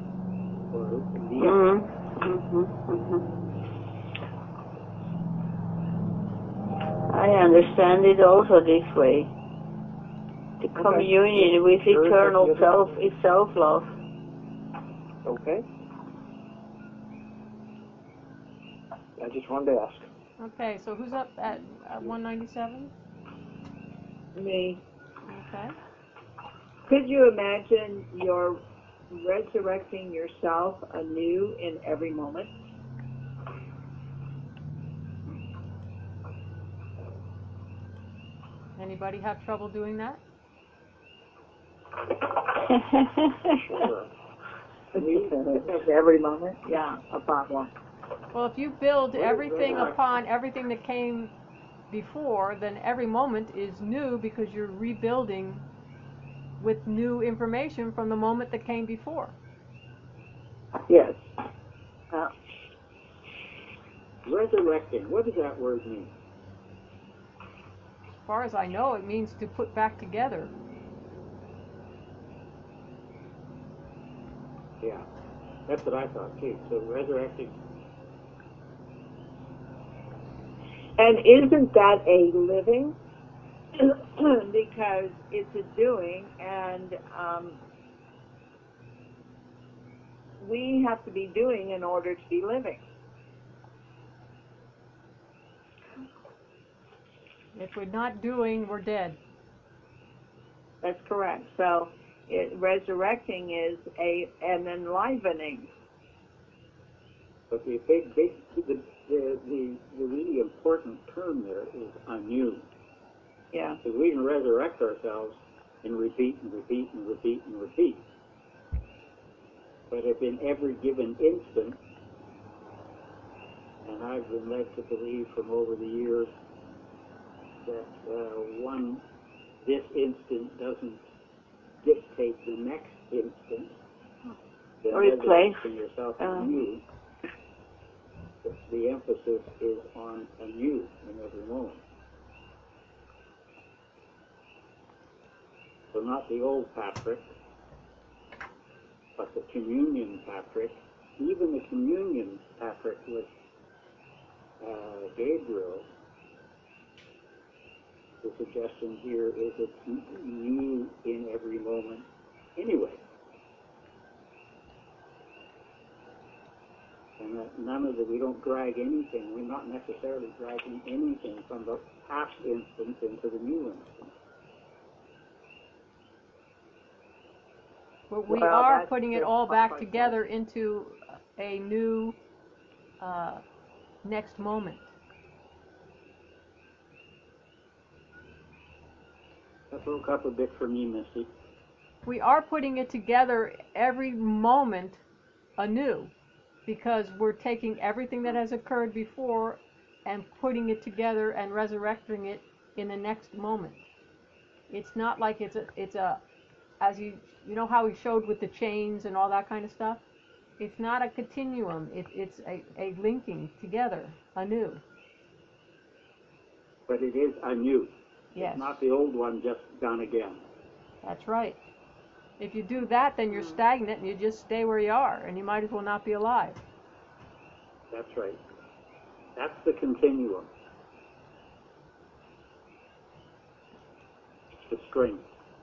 I understand it also this way. The communion with eternal self is self-love. Okay. I just wanted to ask. Okay, so who's up at 197? Me. Okay. Could you imagine you're resurrecting yourself anew in every moment? Anybody have trouble doing that? Sure. Every moment? Yeah, a problem. Well, if you build everything upon everything that came before, then every moment is new because you're rebuilding with new information from the moment that came before. Yes. Resurrecting, what does that word mean? As far as I know, it means to put back together. Yeah, that's what I thought too. So resurrecting. And isn't that a living? Because it's a doing, and we have to be doing in order to be living. If we're not doing, we're dead. That's correct. So resurrecting is an enlivening. But the really important term there is anew. Yeah. Because we can resurrect ourselves and repeat and repeat and repeat and repeat. But if in every given instant, and I've been led to believe from over the years that this instant doesn't dictate the next instant, then resurrecting yourself anew, the emphasis is on anew in every moment. So not the old Patrick, but the communion Patrick. Even the communion Patrick with Gabriel, the suggestion here is it's new in every moment anyway. And that we don't drag anything, we're not necessarily dragging anything from the past instance into the new instance. But we are putting it all back together into a new next moment. That broke up a bit for me, Misty. We are putting it together every moment anew, because we're taking everything that has occurred before and putting it together and resurrecting it in the next moment. It's not like it's a as you know how we showed with the chains and all that kind of stuff. It's not a continuum. It's a linking together anew. But it is anew. Yes. It's not the old one just done again. That's right. If you do that, then you're stagnant and you just stay where you are, and you might as well not be alive. That's right. That's the continuum. The string.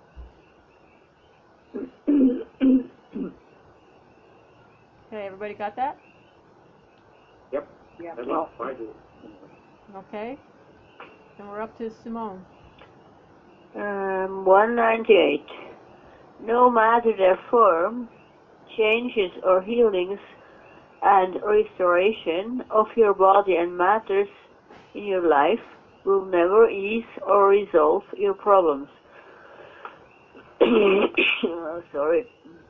Okay, everybody got that? Yep. Yeah. I do. Okay. And we're up to Simone. 198. No matter their form, changes or healings and restoration of your body and matters in your life will never ease or resolve your problems. Oh, sorry.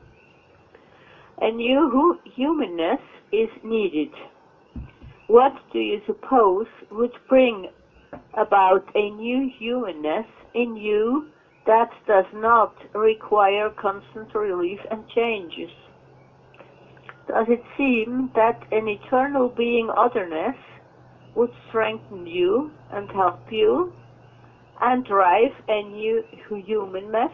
A new humanness is needed. What do you suppose would bring about a new humanness in you that does not require constant relief and changes. Does it seem that an eternal being otherness would strengthen you and help you and drive a new humanness?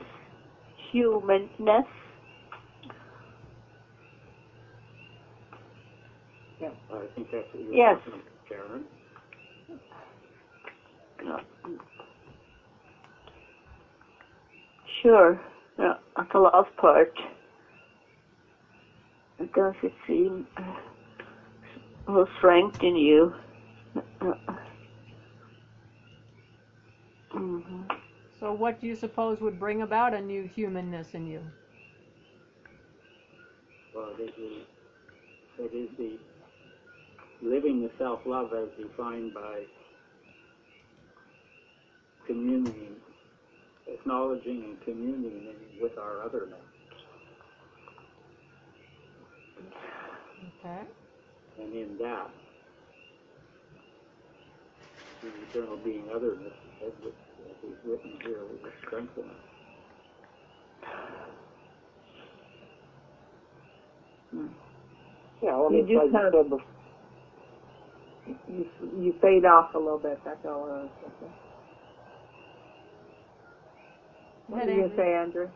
Yeah, I think that's what you're Yes. talking about, Karen. No. Sure. No, the last part. Does it seem will strengthen you? Mm-hmm. So what do you suppose would bring about a new humanness in you? Well, it is the living the self-love as defined by communing, acknowledging and communing with our otherness. Okay. And in that, the eternal being otherness, as he's written here, will strengthen us. Yeah, well, You it's do like kind you of- said before. You fade off a little bit. That's all I was going to say. What Go did ahead, you say, Andrew?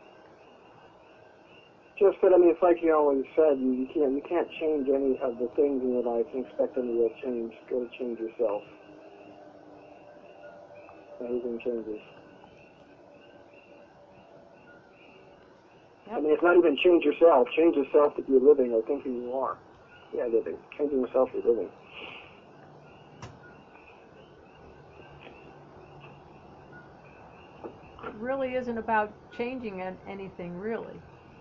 Just that, I mean, it's like you always said, you can't change any of the things in your life and expect any real change. Go to change yourself. Everything changes. Yep. I mean, it's not even change yourself. Change yourself that you're living or think who you are. Yeah, living. Changing yourself, you're living. It really isn't about changing anything, really.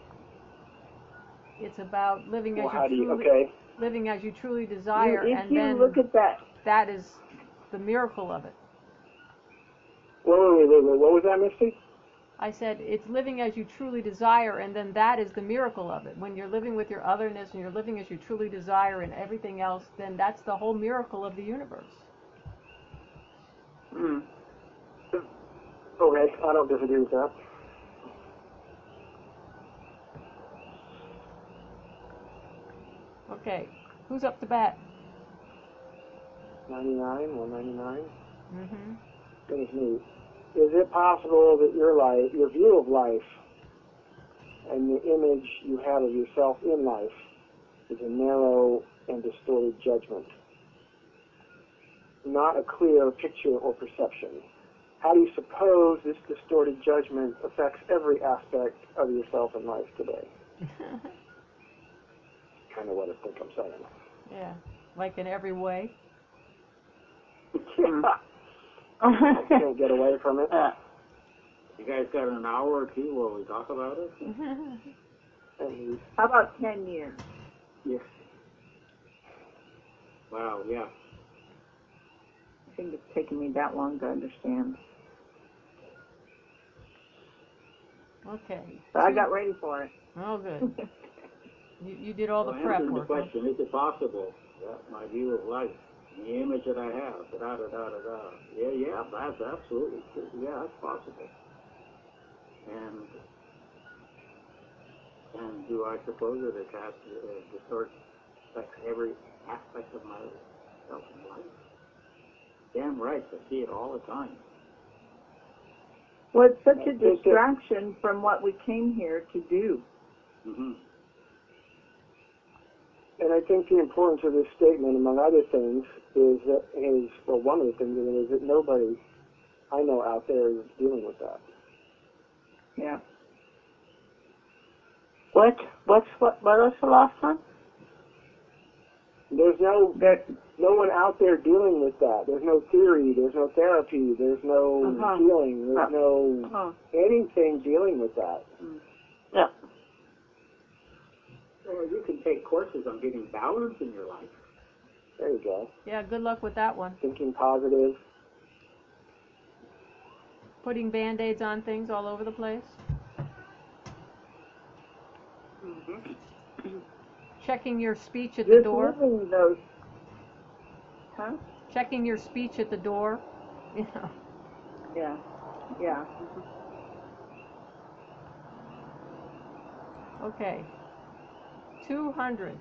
It's about living Well, as how do you you, truly okay. living as you truly desire, If and you then look at that, that is the miracle of it. Wait, what was that, Misty? I said it's living as you truly desire, and then that is the miracle of it. When you're living with your otherness and you're living as you truly desire and everything else, then that's the whole miracle of the universe. Mm. Okay, I don't disagree with that. Okay, who's up to bat? 99, 199. Mm-hmm. Things me. Is it possible that your life, your view of life, and the image you have of yourself in life is a narrow and distorted judgment, not a clear picture or perception? How do you suppose this distorted judgment affects every aspect of yourself in life today? Kind of what I think I'm saying. Yeah, like in every way. I can't get away from it. You guys got an hour or two while we talk about it? how about 10 years? Yes. Wow, yeah. I think it's taken me that long to understand. Okay. But I got ready for it. Oh, good. You did all the So prep answering the work. Huh? question, is it possible that my view of life, the image that I have, da-da-da-da-da, yeah, that's absolutely true. Yeah, that's possible. And do I suppose that it has affects every aspect of my self and life? Damn right, I see it all the time. Well, it's such a distraction from what we came here to do. Mm-hmm. And I think the importance of this statement, among other things, is one of the things is that nobody I know out there is dealing with that. Yeah. What was the last one? There's no one out there dealing with that. There's no theory. There's no therapy. There's no healing. There's no anything dealing with that. Yeah. Well, you can take courses on getting balance in your life. There you go. Yeah, good luck with that one. Thinking positive. Putting Band-Aids on things all over the place. Mm-hmm. Checking your speech at the door. Just living those. Huh? Checking your speech at the door. You know. Yeah. Yeah. Okay. 200.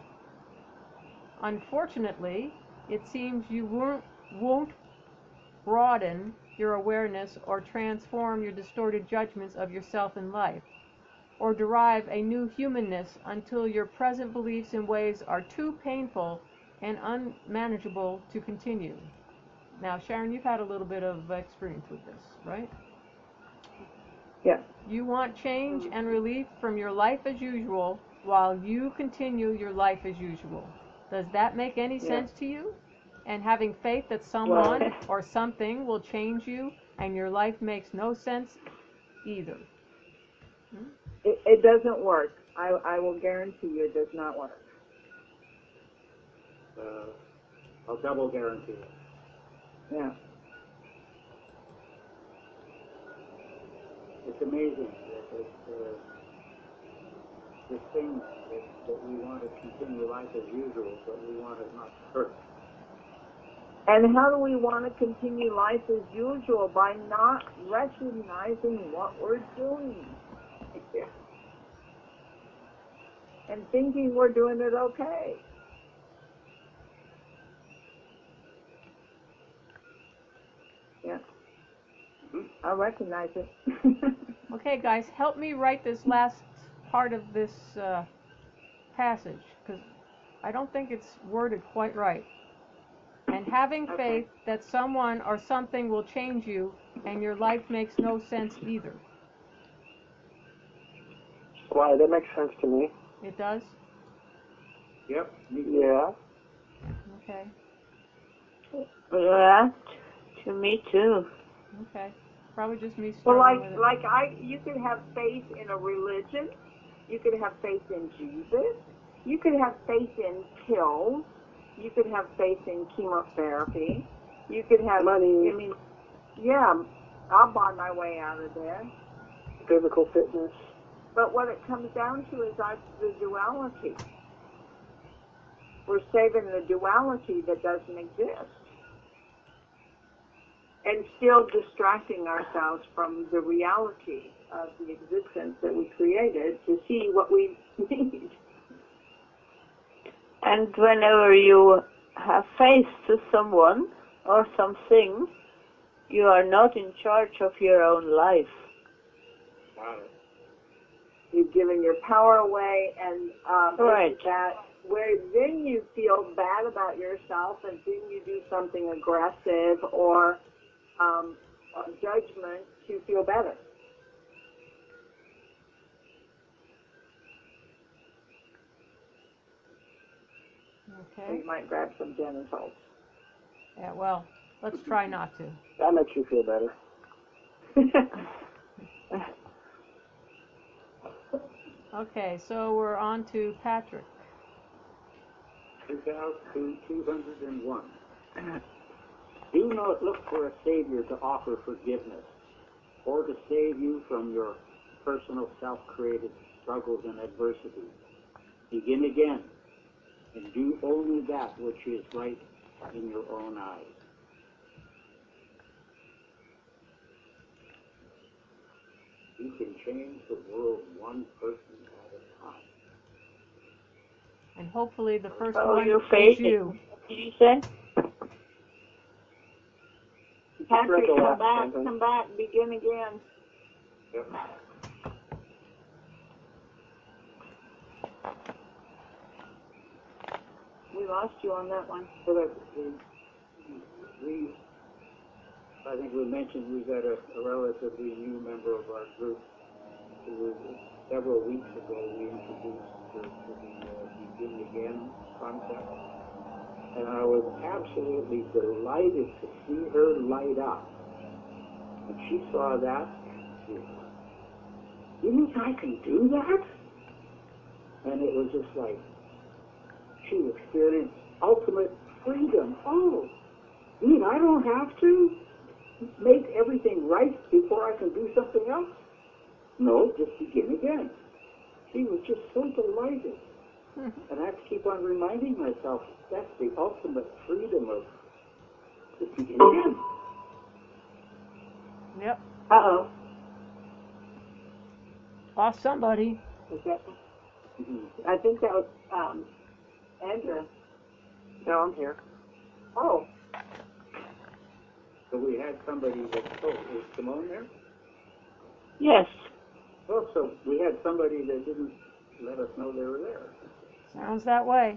Unfortunately, it seems you won't broaden your awareness or transform your distorted judgments of yourself and life, or derive a new humanness until your present beliefs and ways are too painful and unmanageable to continue. Now, Sharon, you've had a little bit of experience with this, right? Yeah. You want change and relief from your life as usual while you continue your life as usual. Does that make any sense to you? And having faith that someone or something will change you and your life makes no sense either. It doesn't work. I will guarantee you it does not work. I'll double guarantee it. Yeah. It's amazing that this thing that we want to continue life as usual, but we want it not to hurt. And how do we want to continue life as usual? By not recognizing what we're doing. And thinking we're doing it okay. Yeah. I recognize it. Okay, guys, help me write this last part of this passage, because I don't think it's worded quite right. And having faith that someone or something will change you and your life makes no sense either. Why, that makes sense to me. It does? Yep. Yeah. Okay. Yeah, to me too. Okay. Probably just me Well, starting with it. you could have faith in a religion. You could have faith in Jesus. You could have faith in pills. You could have faith in chemotherapy. You could have money. I mean, yeah, I'll buy my way out of there. Physical fitness. But what it comes down to is the duality. We're saving the duality that doesn't exist. And still distracting ourselves from the reality of the existence that we created to see what we need. And whenever you have faith to someone or something, you are not in charge of your own life. You've given your power away, and right. that where then you feel bad about yourself, and then you do something aggressive or judgment to feel better. Okay. So you might grab some genitals. Yeah, well, let's try not to. That makes you feel better. Okay, so we're on to Patrick. 201. Do not look for a Savior to offer forgiveness or to save you from your personal self-created struggles and adversity. Begin again and do only that which is right in your own eyes. You can change the world one person at a time. And hopefully the first Oh, one you're is facing. you. Did you say? Patrick, come back, begin again. Yep. We lost you on that one. So that I think we mentioned we got a relatively new member of our group who was several weeks ago we introduced to the Begin Again concept. And I was absolutely delighted to see her light up. When she saw that, she was like, "You think I can do that?" And it was just like, she experienced ultimate freedom. Oh, you mean I don't have to make everything right before I can do something else? No, just begin again. She was just so delighted. And I have to keep on reminding myself, that's the ultimate freedom of just begin again. Yep. Uh-oh. Lost somebody. Is that? Mhm. I think that was Andrew. No, I'm here. Oh, So we had somebody that, is Simone there? Yes. Oh, so we had somebody that didn't let us know they were there. Sounds that way.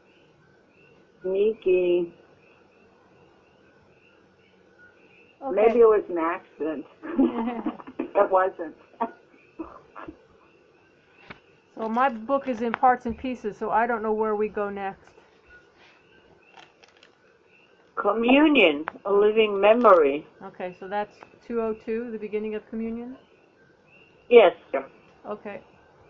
Sneaky. Okay. maybe it was an accident. It wasn't. So my book is in parts and pieces, so I don't know where we go next. Communion, a living memory. Okay, so that's 202, the beginning of communion? Yes. Okay.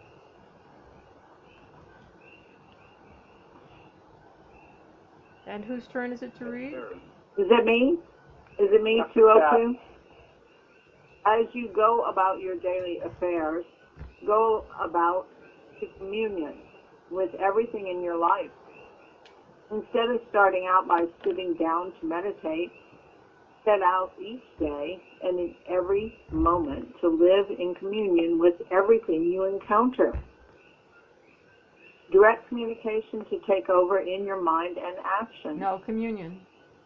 And whose turn is it to read? Is it me? Is it me, 202? As you go about your daily affairs, go about to communion with everything in your life. Instead of starting out by sitting down to meditate, set out each day and in every moment to live in communion with everything you encounter. Direct communication to take over in your mind and action. No, communion.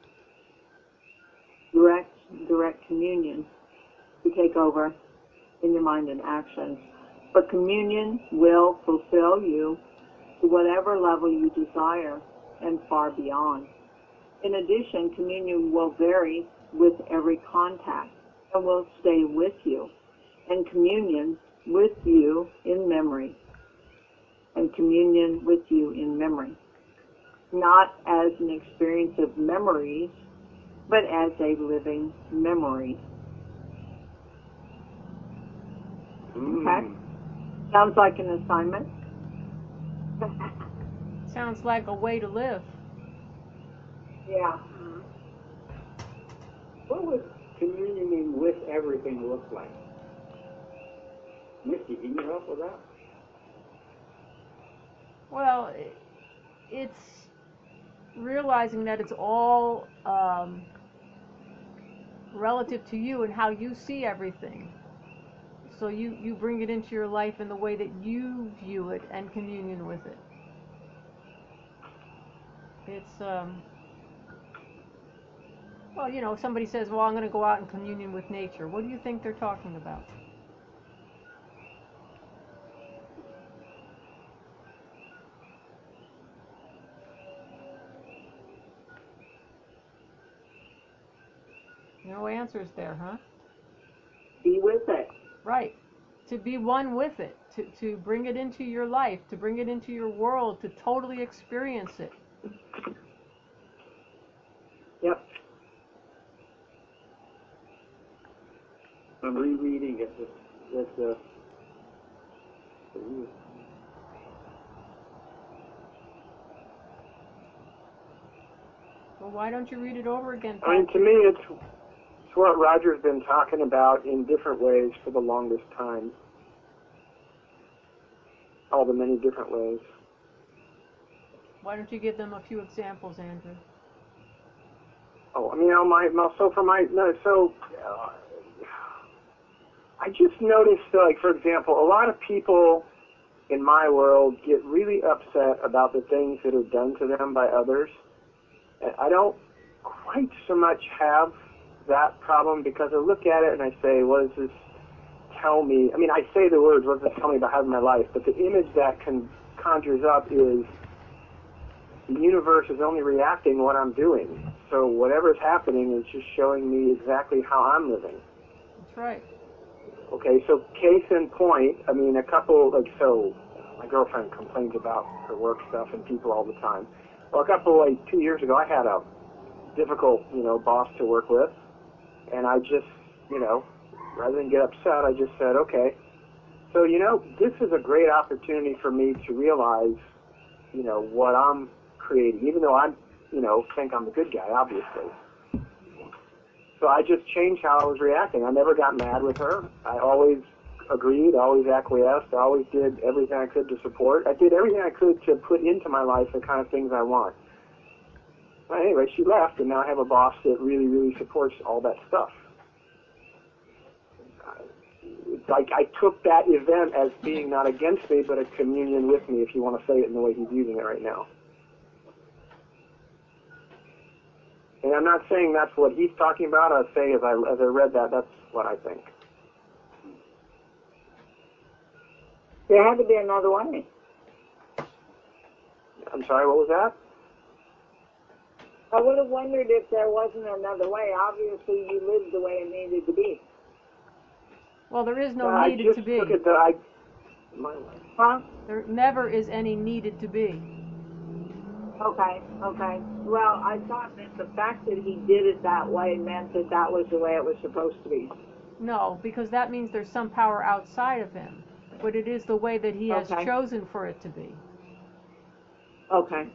Direct communion to take over in your mind and action. But communion will fulfill you to whatever level you desire and far beyond. In addition, communion will vary with every contact and will stay with you, and communion with you in memory, and communion with you in memory, not as an experience of memories, but as a living memory. Okay? Sounds like an assignment. Sounds like a way to live. Yeah. What would communioning with everything look like? Misty, can you help with that? Well, it's realizing that it's all relative to you and how you see everything. So you bring it into your life in the way that you view it and communion with it. It's, well, you know, somebody says, well, I'm going to go out in communion with nature. What do you think they're talking about? No answers there, huh? Be with it. Right. To be one with it, to bring it into your life, to bring it into your world, to totally experience it. Yep. I'm rereading it. Well, why don't you read it over again, I mean, to me, it's what Roger's been talking about in different ways for the longest time. All the many different ways. Why don't you give them a few examples, Andrew? Oh, I mean, I just noticed, like, for example, a lot of people in my world get really upset about the things that are done to them by others. And I don't quite so much have that problem because I look at it and I say, what does this tell me? I mean, I say the words, what does this tell me about having my life? But the image that conjures up is the universe is only reacting to what I'm doing. So whatever's happening is just showing me exactly how I'm living. That's right. Okay, so case in point, I mean, my girlfriend complains about her work stuff and people all the time. Well, 2 years ago, I had a difficult, boss to work with, and I just, rather than get upset, I just said, okay, so, this is a great opportunity for me to realize, what I'm creating, even though I, think I'm the good guy, obviously. So I just changed how I was reacting. I never got mad with her. I always agreed, always acquiesced, I always did everything I could to support. I did everything I could to put into my life the kind of things I want. Well, anyway, she left, and now I have a boss that really, really supports all that stuff. like I took that event as being not against me, but a communion with me, if you want to say it in the way he's using it right now. And I'm not saying that's what he's talking about. I was saying as I read that, that's what I think. There had to be another way. I'm sorry, what was that? I would have wondered if there wasn't another way. Obviously, you lived the way it needed to be. Well, there is no needed to be. Took it that Huh? There never is any needed to be. Okay. Well, I thought that the fact that he did it that way meant that that was the way it was supposed to be. No, because that means there's some power outside of him. But it is the way that he has chosen for it to be. Okay.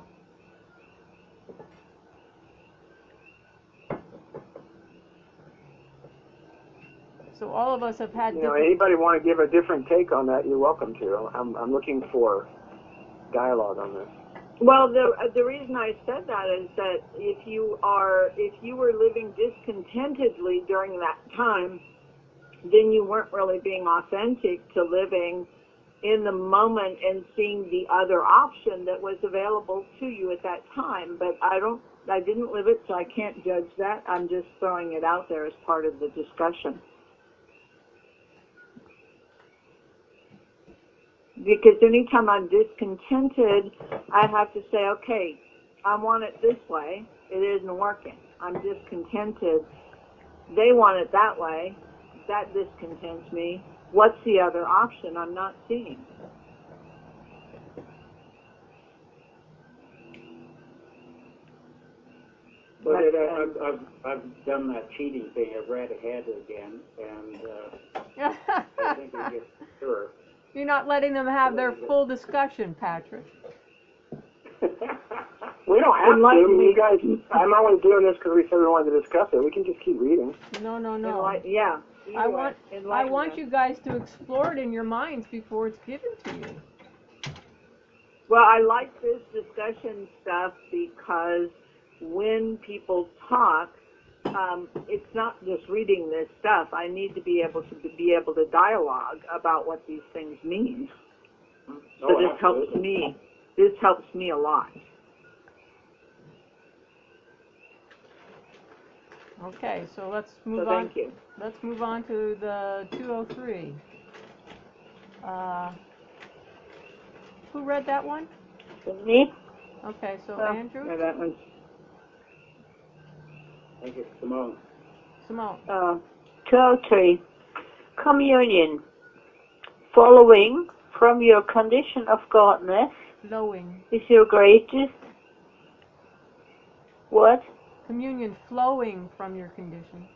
So all of us have had anybody want to give a different take on that, you're welcome to. I'm looking for dialogue on this. Well, the reason I said that is that if you were living discontentedly during that time, then you weren't really being authentic to living in the moment and seeing the other option that was available to you at that time. But I didn't live it, so I can't judge that. I'm just throwing it out there as part of the discussion. Because anytime I'm discontented, I have to say, okay, I want it this way. It isn't working. I'm discontented. They want it that way. That discontents me. What's the other option I'm not seeing? But I've done that cheating thing. I've read ahead again, and I think we get sure. You're not letting them have their full discussion, Patrick. We don't have to. You guys, I'm only doing this because we said we wanted to discuss it. We can just keep reading. No. Yeah. I want you guys to explore it in your minds before it's given to you. Well, I like this discussion stuff because when people talk, it's not just reading this stuff. I need to be able to dialogue about what these things mean. So this helps me. This helps me a lot. Okay, so let's move on. Thank you. Let's move on to the 203. Who read that one? Me? Okay, so Andrew? Yeah, that one's... I think it's Simone. 203. Communion. Following from your condition of godness is your greatest... What? Communion flowing from your condition.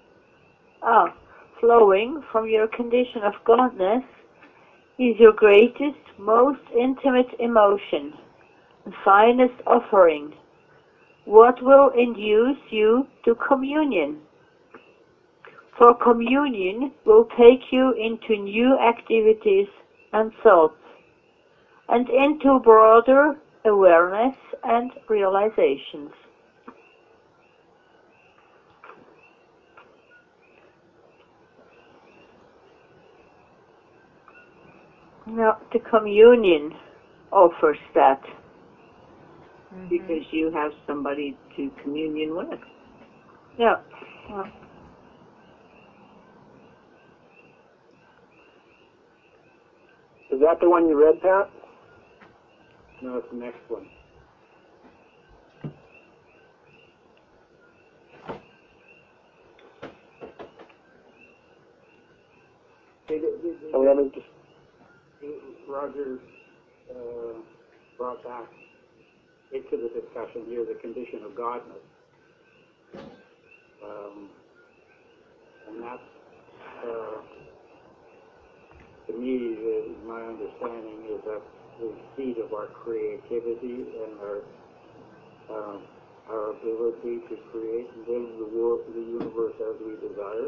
Flowing from your condition of godness is your greatest, most intimate emotion, and finest offering. What will induce you to communion? For communion will take you into new activities and thoughts, and into broader awareness and realizations. Now, the communion offers that. Because you have somebody to communion with. Yeah. Is that the one you read, Pat? No, it's the next one. Roger brought back into the discussion here the condition of godness. And that's, to me, my understanding is that the seed of our creativity and our ability to create and live the universe as we desire.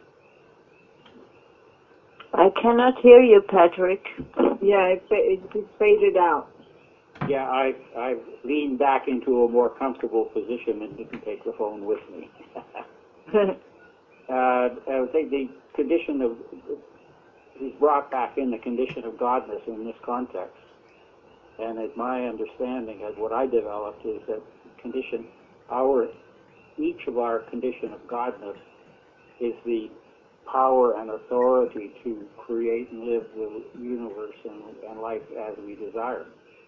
I cannot hear you, Patrick. Yeah, it faded out. Yeah, I've leaned back into a more comfortable position and didn't take the phone with me. I think the condition of he's brought back in the condition of godness in this context. And as my understanding, as what I developed, is that each of our condition of godness is the power and authority to create and live the universe and life as we desire.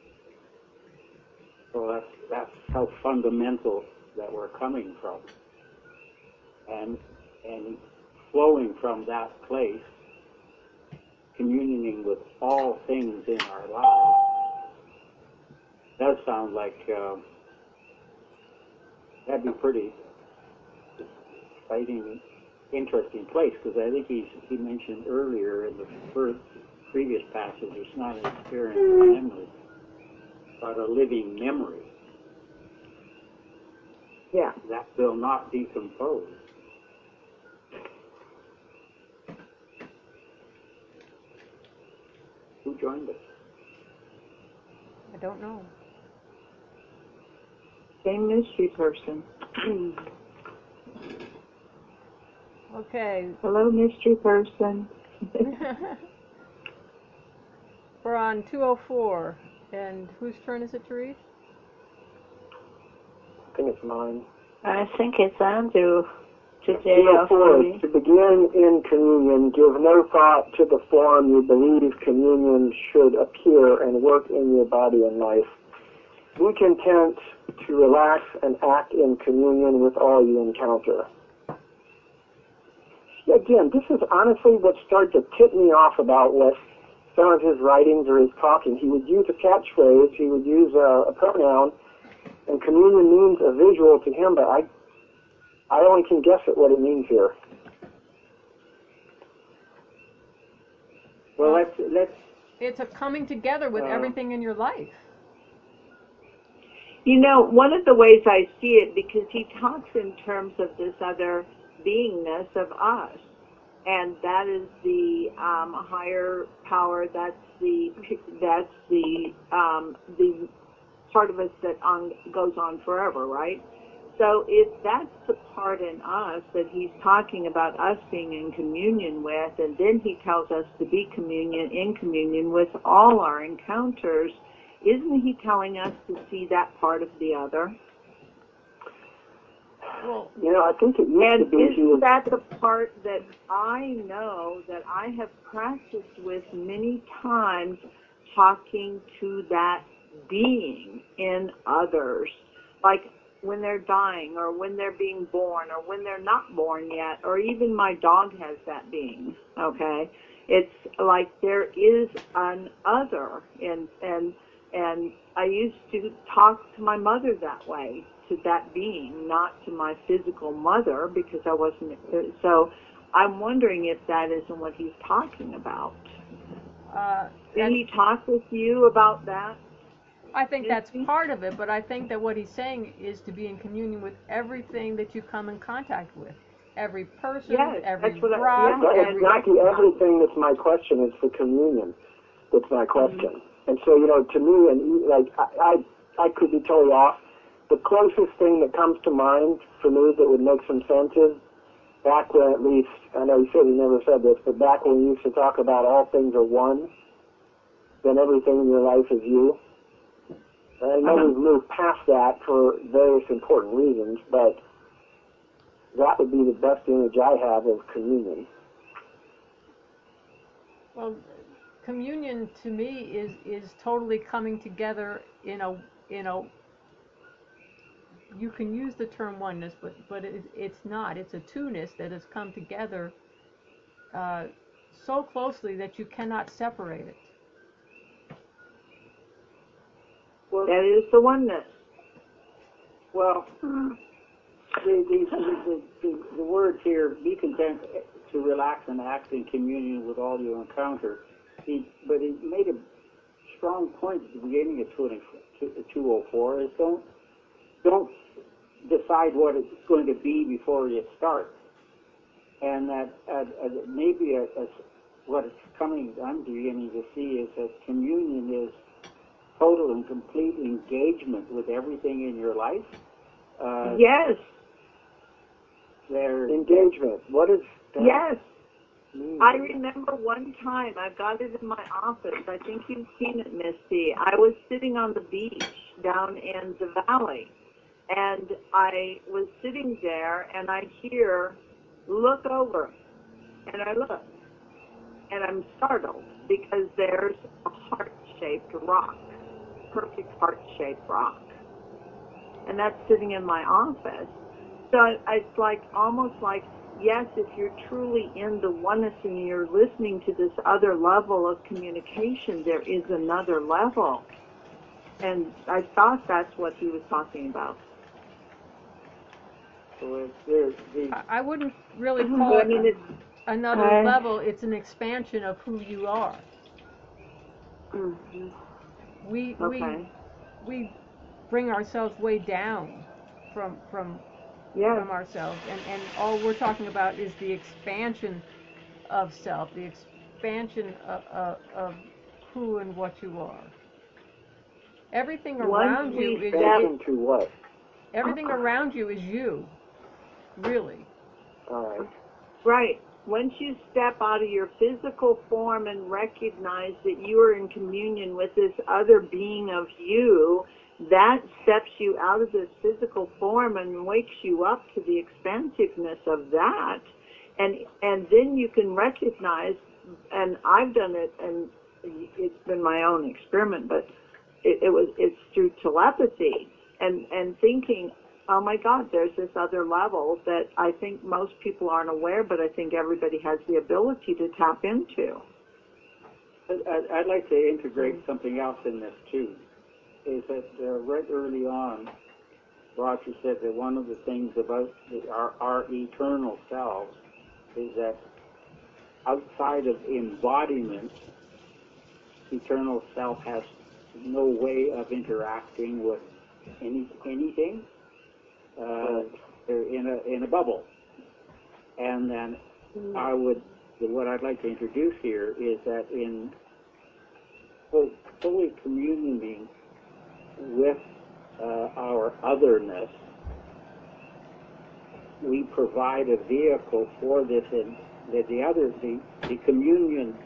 So that's how fundamental that we're coming from. And flowing from that place, communing with all things in our lives, does sound like that'd be pretty exciting, interesting place, because I think he mentioned earlier in the previous passage, it's not an experience of memory, but a living memory. Yeah. That will not decompose. Who joined us? I don't know. Same mystery person. Okay. Hello, mystery person. We're on 204. And whose turn is it to read? I think it's mine. I think it's Andrew today. 204, to begin in communion, give no thought to the form you believe communion should appear and work in your body and life. Be content to relax and act in communion with all you encounter. Again, this is honestly what started to tip me off about what some of his writings or his talking. He would use a catchphrase, he would use a pronoun, and communion means a visual to him, but I only can guess at what it means here. Well, let's. It's a coming together with everything in your life. You know, one of the ways I see it, because he talks in terms of this other beingness of us, and that is the higher power. That's the part of us that goes on forever, right? So if that's the part in us that he's talking about us being in communion with, and then he tells us to be in communion with all our encounters, isn't he telling us to see that part of the other? Well, you know, I think it used to be. Isn't that the part that I know that I have practiced with many times, talking to that being in others, like when they're dying or when they're being born or when they're not born yet, or even my dog has that being, okay? It's like there is an other, and I used to talk to my mother that way, to that being, not to my physical mother, because I wasn't, so I'm wondering if that isn't what he's talking about. Did he talk with you about that? I think that's part of it, but I think that what he's saying is to be in communion with everything that you come in contact with. Every person, every rock, it's not the everything that's my question, it's the communion that's my question. And so, you know, to me, and like I could be totally off, the closest thing that comes to mind for me that would make some sense is back when, at least, I know you said you never said this, but back when we used to talk about all things are one, then everything in your life is you. And I know we've moved past that for various important reasons, but that would be the best image I have of communion. Well, communion to me is totally coming together in a you can use the term oneness, but it's not. It's a two-ness that has come together so closely that you cannot separate it. Well, that is the oneness. Well, the words here, be content to relax and act in communion with all you encounter. But he made a strong point at the beginning of 204 is don't decide what it's going to be before you start. And that maybe what it's I'm beginning to see is that communion is total and complete engagement with everything in your life. Yes. Their engagement. What is that? Yes. I remember one time, I've got it in my office, I think you've seen it, Misty. I was sitting on the beach down in the valley, and I was sitting there, and I hear, look over, and I look, and I'm startled, because there's a heart-shaped rock, perfect heart-shaped rock, and that's sitting in my office. So it's like, almost like, yes, if you're truly in the oneness and you're listening to this other level of communication, there is another level. And I thought that's what he was talking about. So there's I wouldn't really call it another level. It's an expansion of who you are. Mm-hmm. We bring ourselves way down from ourselves, and all we're talking about is the expansion of self, the expansion of who and what you are. Everything around you is to what? Everything around you is you, really. All right. Right. Once you step out of your physical form and recognize that you are in communion with this other being of you, that steps you out of this physical form and wakes you up to the expansiveness of that. And then you can recognize, and I've done it, and it's been my own experiment, but it's through telepathy and thinking, oh my God, there's this other level that I think most people aren't aware, but I think everybody has the ability to tap into. I'd like to integrate something else in this too. Is that right early on, Roger said that one of the things about our eternal selves is that outside of embodiment, eternal self has no way of interacting with anything. They're in a bubble. And then what I'd like to introduce here is that in fully communing with our otherness, we provide a vehicle for this, and the communion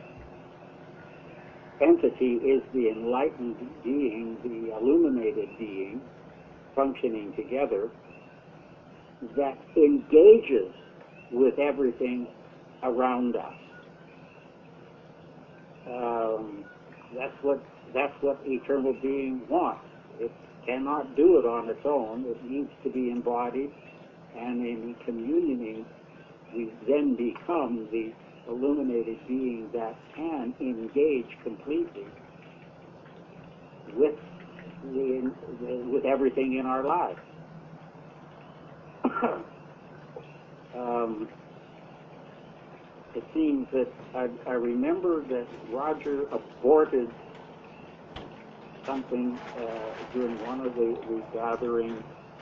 entity is the enlightened being, the illuminated being, functioning together, that engages with everything around us. That's what eternal being wants. It cannot do it on its own. It needs to be embodied, and in communing, we then become the illuminated being that can engage completely with everything in our lives. It seems that I remember that Roger aborted something during one of the gatherings,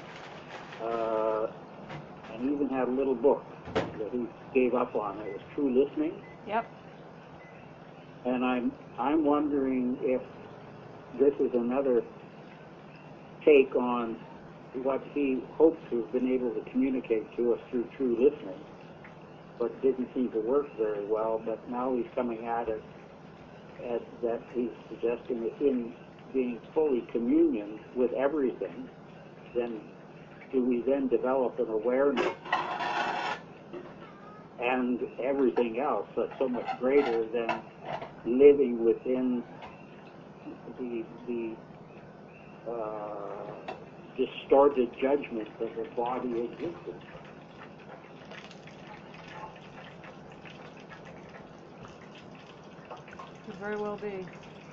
and even had a little book that he gave up on. It was True Listening. Yep. And I'm wondering if this is another take on what he hoped to have been able to communicate to us through true listening, but didn't seem to work very well. But now he's coming at it as that he's suggesting that in being fully communion with everything, then do we then develop an awareness and everything else that's so much greater than living within the distorted judgment that the body exists. Could very well be.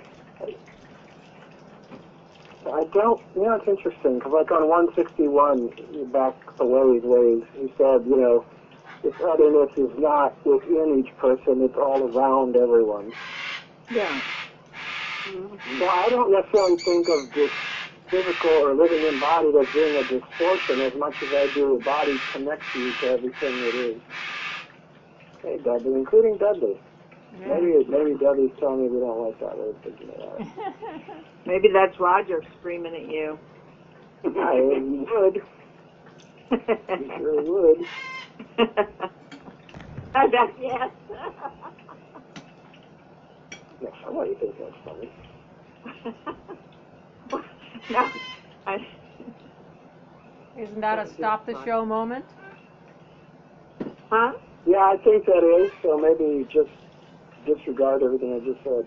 I don't, it's interesting, because like on 161, back a ways, he said, this otherness is not within each person, it's all around everyone. Yeah. Mm-hmm. So I don't necessarily think of this physical or living embodied as being a distortion as much as I do a body connects you to everything it is. Hey, Dudley, including Dudley. Yeah. Maybe Dudley's telling me we don't like that way of thinking about it. Maybe that's Roger screaming at you. He would. He sure would. Yes. Yeah, somebody thinks that's funny. No, Isn't that a stop the show moment? huh? Yeah, I think that is, so maybe just disregard everything I just said.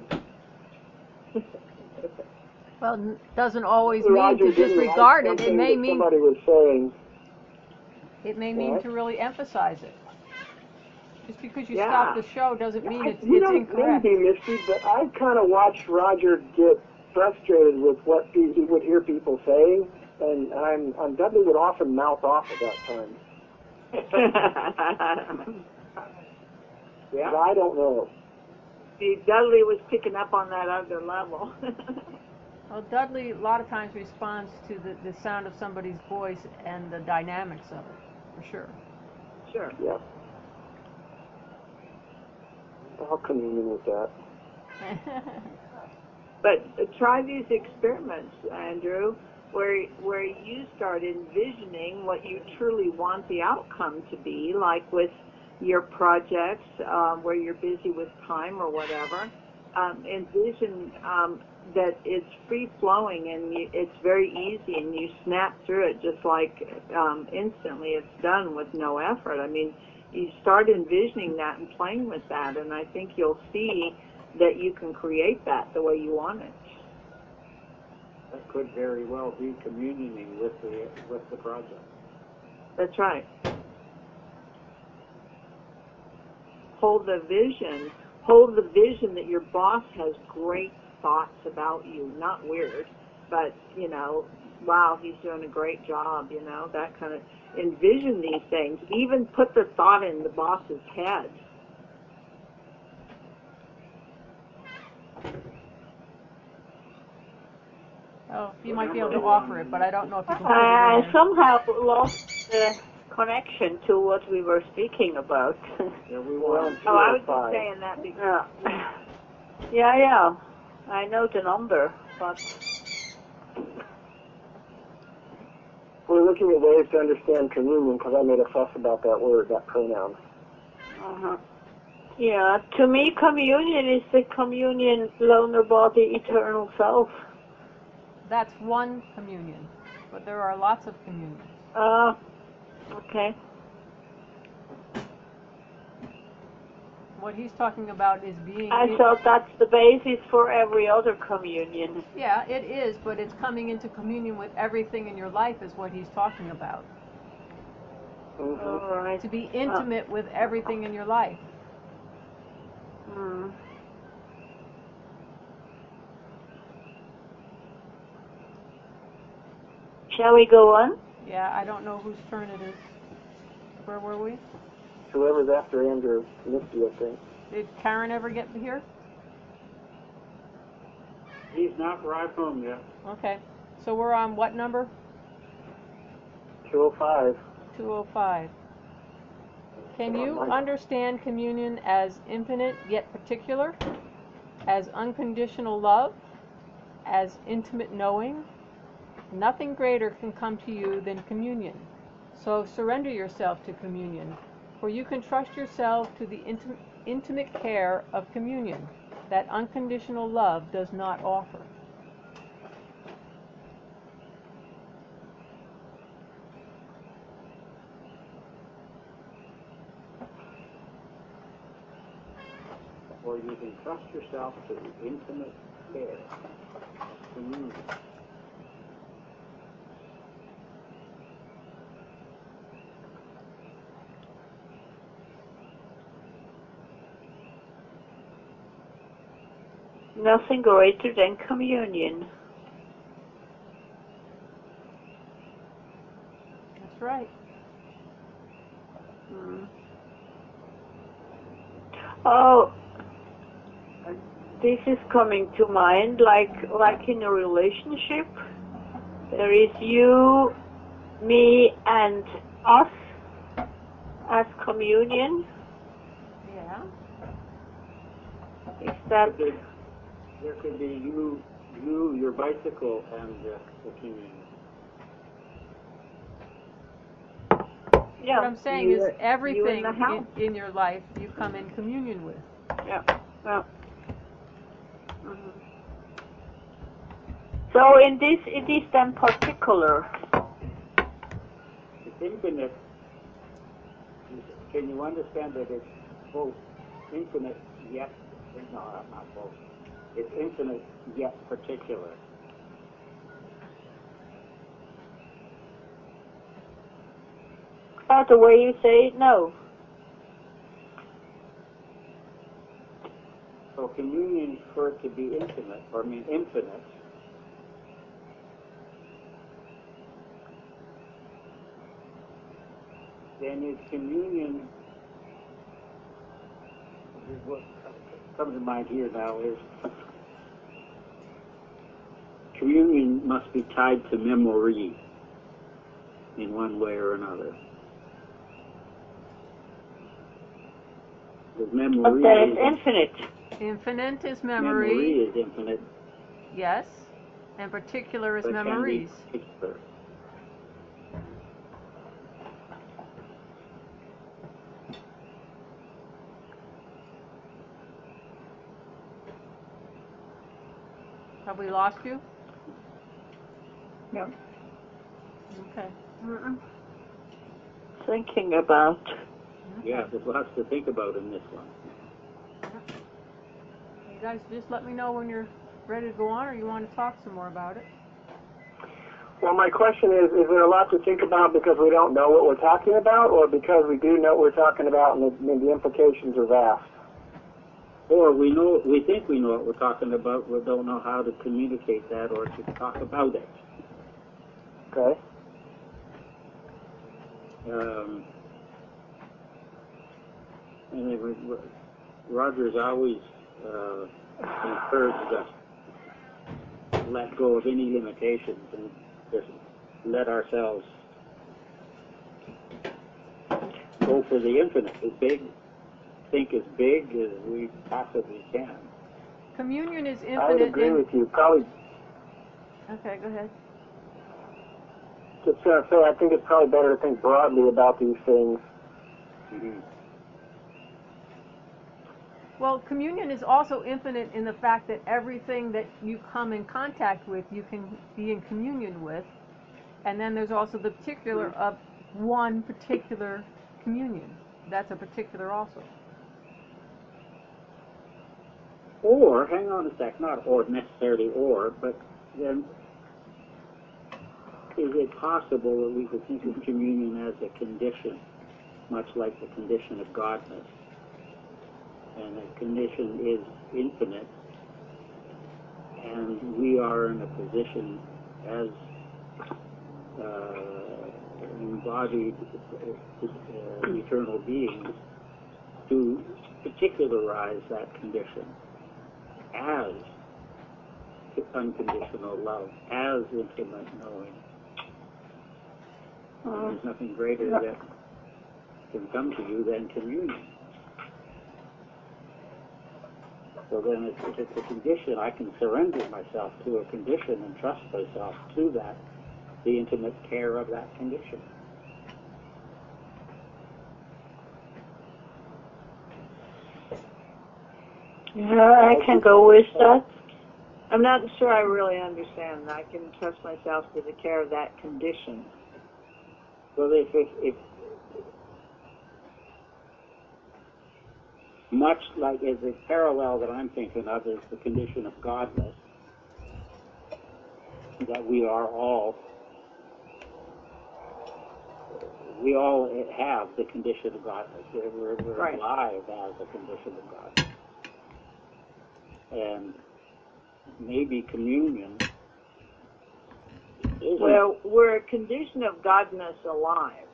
Well, doesn't always mean Roger to disregard it. It may mean somebody was saying. it may mean What? to really emphasize it. Just because you Yeah. stop the show doesn't mean it's incorrect. Maybe, Misty, but I kind of watched Roger get frustrated with what he would hear people saying, and Dudley would often mouth off at that time. Yeah. But I don't know. See, Dudley was picking up on that other level. Well, Dudley a lot of times responds to the sound of somebody's voice and the dynamics of it, for sure. Sure. Yeah. I'll commune with that. But try these experiments, Andrew, where you start envisioning what you truly want the outcome to be, like with your projects where you're busy with time or whatever. Envision that it's free-flowing and it's very easy and you snap through it just like instantly it's done with no effort. I mean, you start envisioning that and playing with that, and I think you'll see that you can create that the way you want it. That could very well be communing with the project. That's right. Hold the vision that your boss has great thoughts about you. Not weird, but, you know, wow, he's doing a great job, you know, that kind of, envision these things. Even put the thought in the boss's head. Oh, you might be able to offer it, but I don't know if you can put it in I there. somehow lost the connection to what we were speaking about. Yeah, we were on Oh, I was just 205. saying that because Yeah. I know the number, but We're looking at ways to understand communion because I made a fuss about that word, that pronoun. yeah, to me, communion is the communion, loner body, eternal self. That's one communion, but there are lots of communions. Okay. What he's talking about is being... I thought that's the basis for every other communion. Yeah, it is, but it's coming into communion with everything in your life is what he's talking about. Mm-hmm. All right. To be intimate with everything in your life. Hmm. Shall we go on? Yeah, I don't know whose turn it is. Where were we? Whoever's after Andrew, Misty, I think. Did Karen ever get here? He's not arrived home yet. Okay. So we're on what number? 205. 205. Can you understand communion as infinite yet particular? As unconditional love? As intimate knowing? Nothing greater can come to you than communion. So surrender yourself to communion, for you can trust yourself to the intimate care of communion that unconditional love does not offer. Or you can trust yourself to the intimate care of communion. Nothing greater than communion. That's right. Oh, this is coming to mind, like in a relationship, there is you, me, and us as communion. Yeah. Is that There could be you, your bicycle, and the communion. Yeah. What I'm saying is everything the house. in your life you come in communion with. Yeah. Well. So in this, it is then particular. It's infinite. Can you understand that it's both infinite yet, no, not both. It's infinite yet particular. About the way you say it, no. So communion, for it to be infinite, or I mean infinite, then is communion, what comes to mind here now is communion must be tied to memory in one way or another. Because memory But that is infinite. Infinite is memory memory. is infinite. Yes. And particular is but memories. Can be particular. Have we lost you? No. Okay. Thinking about. Yeah, there's lots to think about in this one. You guys just let me know when you're ready to go on, or you want to talk some more about it. Well, my question is there a lot to think about because we don't know what we're talking about, or because we do know what we're talking about and the implications are vast? Or we think we know what we're talking about, we don't know how to communicate that or to talk about it. Okay. And Roger's always encouraged us to let go of any limitations and just let ourselves go for the infinite, think as big as we possibly can. Communion is infinite. I would agree with you. Probably. Okay, go ahead. Just going to say, I think it's probably better to think broadly about these things. Mm-hmm. Well, communion is also infinite in the fact that everything that you come in contact with, you can be in communion with. And then there's also the particular of one particular communion. That's a particular also. Or, hang on a sec, not or necessarily or, but then is it possible that we could think of communion as a condition, much like the condition of godness? And the condition is infinite, and we are in a position as embodied eternal beings to particularize that condition as unconditional love, as intimate knowing. There's nothing greater that can come to you than communion. So then if it's a condition, I can surrender myself to a condition and trust myself to that, the intimate care of that condition. Yeah, I can go with that. I'm not sure I really understand. I can trust myself to the care of that condition. Well, if much like as a parallel that I'm thinking of is the condition of godness, that we all have the condition of godness. We're right. alive as a condition of godness. And maybe communion isn't. Well, we're a condition of godness alive.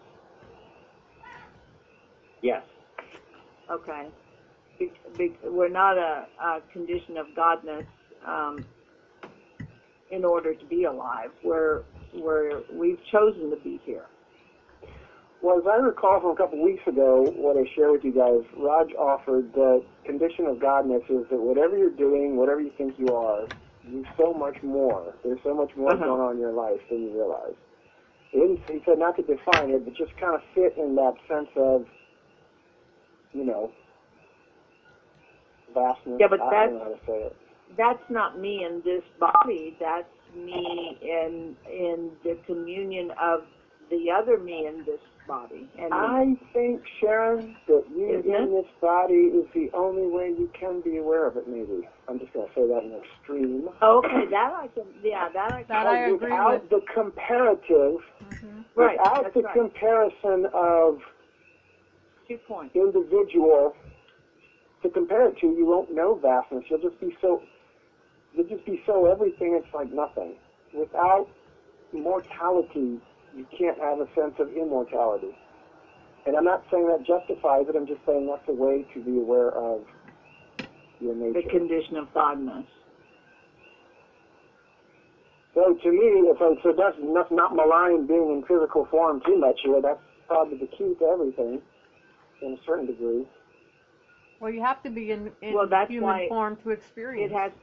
Yes. Okay. We're not a condition of godness in order to be alive. We've chosen to be here. Well, as I recall from a couple of weeks ago, what I shared with you guys, Raj offered the condition of godness is that whatever you're doing, whatever you think you are, you're so much more. There's so much more going on in your life than you realize. He said not to define it, but just kind of fit in that sense of, you know, vastness. Yeah, but I don't know how to say it. That's not me in this body. That's me in the communion of the other me in this body. And I think, Sharon, that you in this body is the only way you can be aware of it, maybe. I'm just going to say that in extreme. okay, that I can, yeah, that I can. That I agree without with. the comparative, Right, without that's the right. comparison of 2 points. individual to compare it to, you won't know vastness. You'll just be so everything, it's like nothing. Without mortality, you can't have a sense of immortality. And I'm not saying that justifies it, I'm just saying that's a way to be aware of your nature. The condition of godness. So to me, so that's not malign being in physical form too much here. That's probably the key to everything, in a certain degree. Well, you have to be in Well, that's human why form to experience. It has,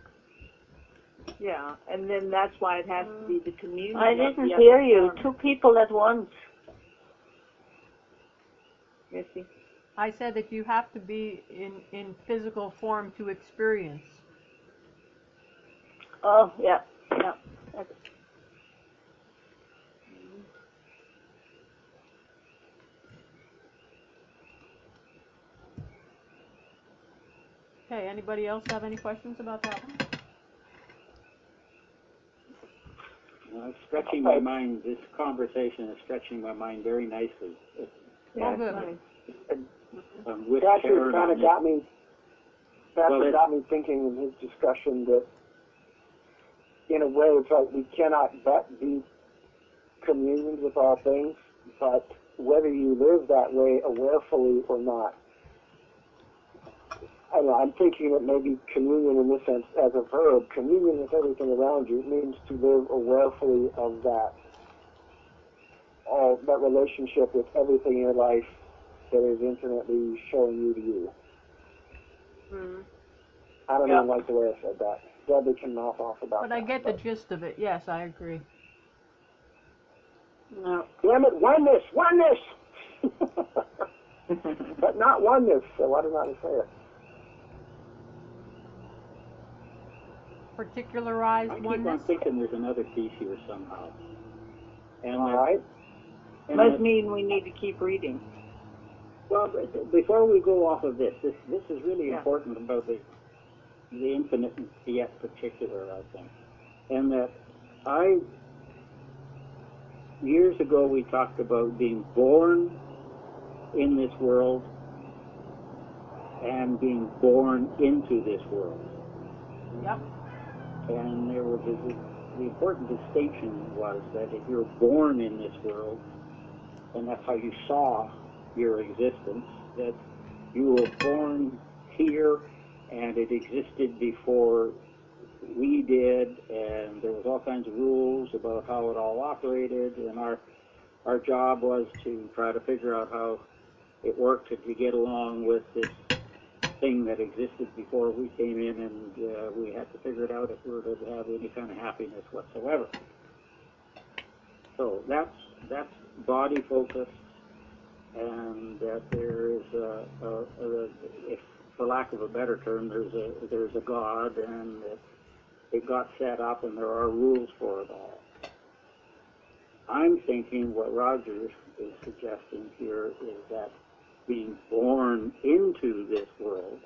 yeah, and then that's why it has to be the communion. I didn't hear you. Two people at once. Missy? I said that you have to be in physical form to experience. Oh, yeah, yeah. Okay, anybody else have any questions about that one? Stretching my mind, this conversation is stretching my mind very nicely. Oh, good. With Thatcher Sharon kind of on got me. Thatcher Well, got me thinking in his discussion that, in a way, it's like we cannot but be communioned with all things, but whether you live that way awarefully or not. I don't know, I'm thinking that maybe communion in this sense, as a verb, communion with everything around you means to live awarefully of that. All that relationship with everything in your life that is infinitely showing you to you. Mm-hmm. I don't even like the way I said that. Glad they can mouth off about But that. I get the gist of it. Yes, I agree. No. Damn it, oneness! But not oneness, so I don't know how to say it. Particularized I keep oneness? on thinking there's another piece here somehow. And All right. Must mean we need to keep reading. Well, before we go off of this is really important about the infinite yet particular, I think. And that years ago we talked about being born in this world and being born into this world. Yep. And there was the important distinction was that if you're born in this world, and that's how you saw your existence, that you were born here and it existed before we did, and there was all kinds of rules about how it all operated, and our job was to try to figure out how it worked to get along with this thing that existed before we came in, and we had to figure it out if we were to have any kind of happiness whatsoever. So that's body focus, and that there is if for lack of a better term, there's a God, and it got set up, and there are rules for it all. I'm thinking what Roger is suggesting here is that being born into this world,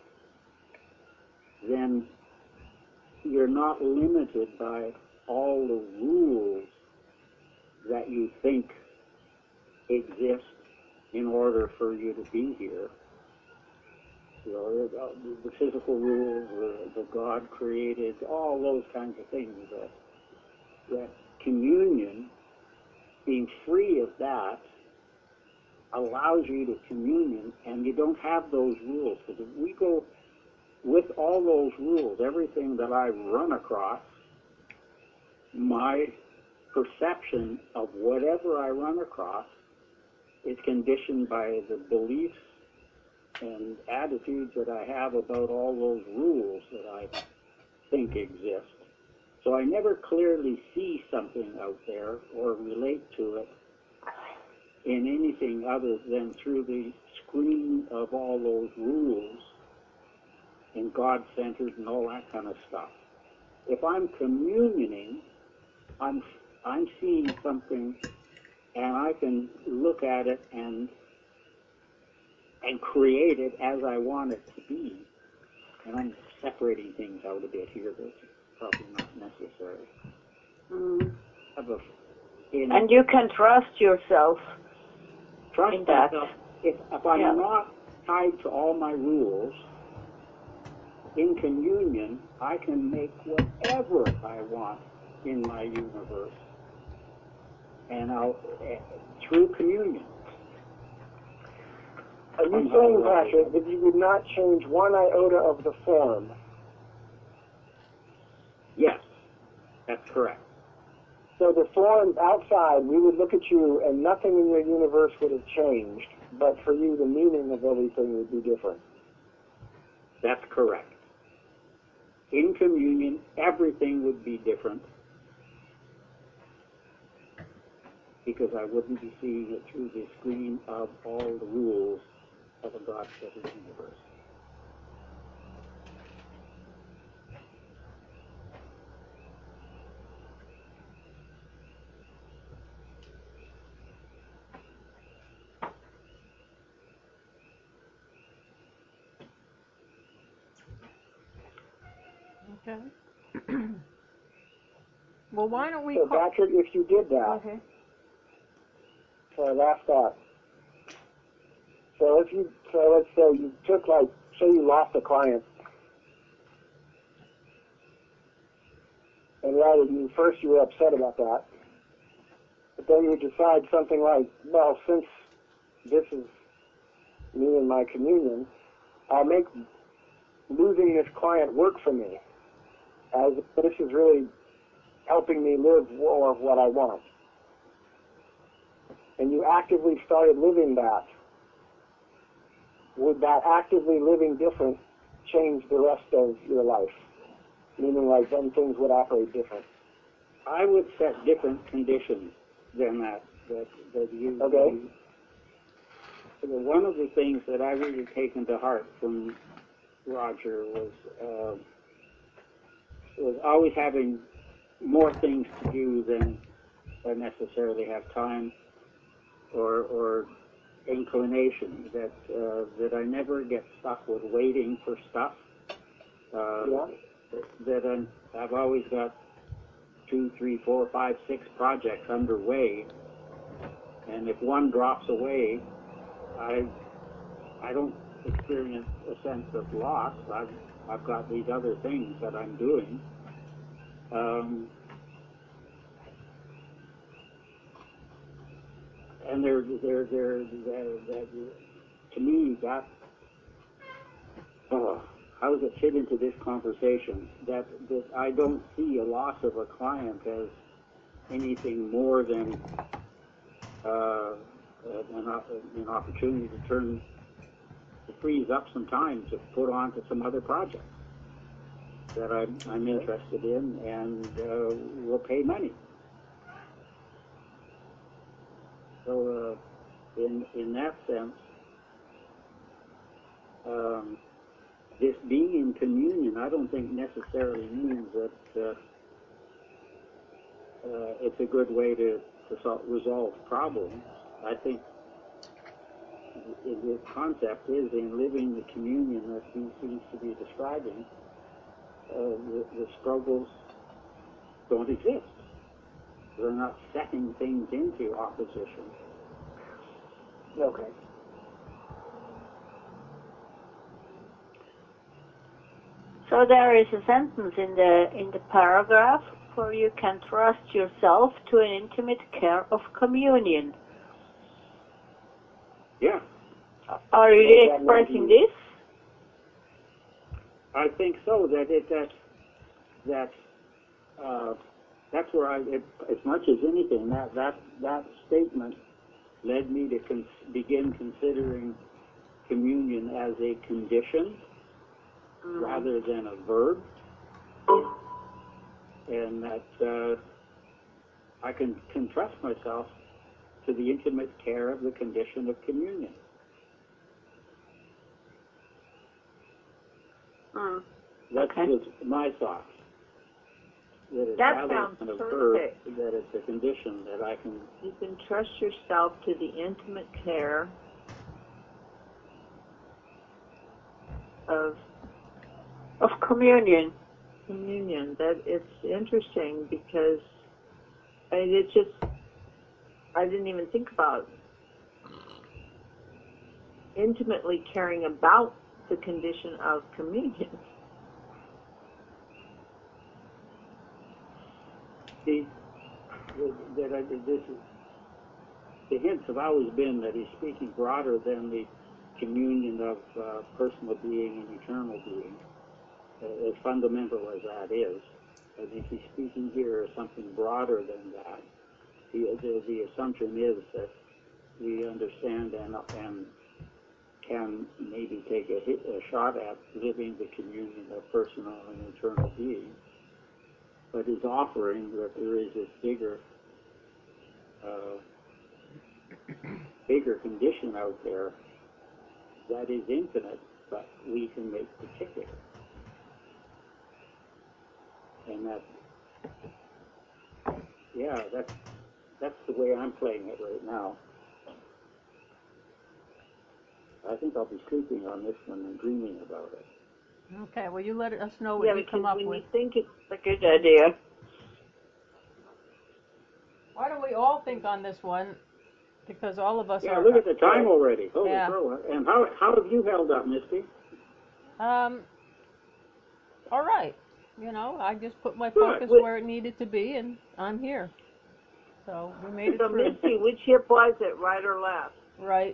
then you're not limited by all the rules that you think exist in order for you to be here. You know, the physical rules, the God created, all those kinds of things. That communion, being free of that, allows you to communion, and you don't have those rules. Because if we go with all those rules, everything that I run across, my perception of whatever I run across is conditioned by the beliefs and attitudes that I have about all those rules that I think exist. So I never clearly see something out there or relate to it in anything other than through the screen of all those rules and God-centered and all that kind of stuff. If I'm communioning, I'm seeing something, and I can look at it and create it as I want it to be. And I'm separating things out a bit here. That's probably not necessary. And you can trust yourself. Trust in that. myself. If I'm not tied to all my rules, in communion, I can make whatever I want in my universe, and through communion. Are you saying, Patrick, that you would not change one iota of the form? Yes, that's correct. So the form outside, we would look at you and nothing in your universe would have changed, but for you the meaning of everything would be different. That's correct. In communion, everything would be different because I wouldn't be seeing it through the screen of all the rules of a God-centered universe. Okay. Well, why don't we So Patrick, if you did that, okay. Last thought. So let's say you took say you lost a client, and rather you were upset about that, but then you decide something like, well, since this is me and my communion, I'll make losing this client work for me, as this is really helping me live more of what I want. And you actively started living that. Would that actively living different change the rest of your life? Meaning then things would operate different. I would set different conditions than that you. Okay. One of the things that I really taken to heart from Roger was always having more things to do than I necessarily have time or inclination. That I never get stuck with waiting for stuff. That I've always got 2, 3, 4, 5, 6 projects underway, and if one drops away, I don't experience a sense of loss. I've got these other things that I'm doing. And they're to me, that how does it fit into this conversation? That I don't see a loss of a client as anything more than an opportunity to freeze up some time to put on to some other projects that I'm interested in and will pay money. So in that sense, this being in communion, I don't think necessarily means that it's a good way to resolve problems. I think the concept is in living the communion that he seems to be describing, the struggles don't exist. They're not setting things into opposition. Okay. So there is a sentence in the paragraph where you can trust yourself to an intimate care of communion. Yeah. Are you really expressing this? I think so. That's where as much as anything, that statement led me to begin considering communion as a condition rather than a verb. and that I can trust myself to the intimate care of the condition of communion. That's just my thoughts. That sounds perfect. That it's a condition that I can... You can trust yourself to the intimate care of communion. Communion. That it's interesting because it's just, I didn't even think about intimately caring about the condition of communion. See, the hints have always been that he's speaking broader than the communion of personal being and eternal being, as fundamental as that is. I think he's speaking here of something broader than that. The assumption is that we understand and can maybe take a shot at living the communion of personal and eternal being, but is offering that there is this bigger condition out there that is infinite, but we can make particular. And that's the way I'm playing it right now. I think I'll be sleeping on this one and dreaming about it. Okay, well, you let us know what you come up with. Yeah, because when you think it's a good idea. Why don't we all think on this one? Because all of us are... Yeah, look at the time already. Holy crow. And how have you held up, Misty? All right. You know, I just put my focus where it needed to be, and I'm here. So we made it through. So, Misty, which hip was it, right or left? Right.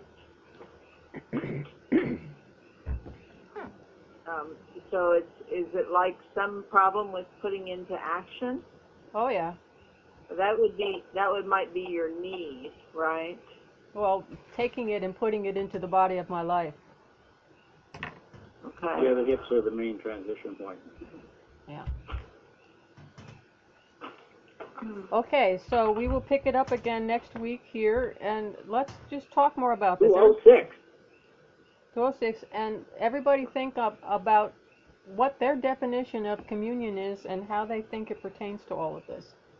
So is it like some problem with putting into action? Oh yeah. That might be your knee, right? Well, taking it and putting it into the body of my life. Okay. Yeah, the hips are the main transition point. Yeah. Okay, so we will pick it up again next week here, and let's just talk more about this. 206. 206, and everybody think about what their definition of communion is and how they think it pertains to all of this.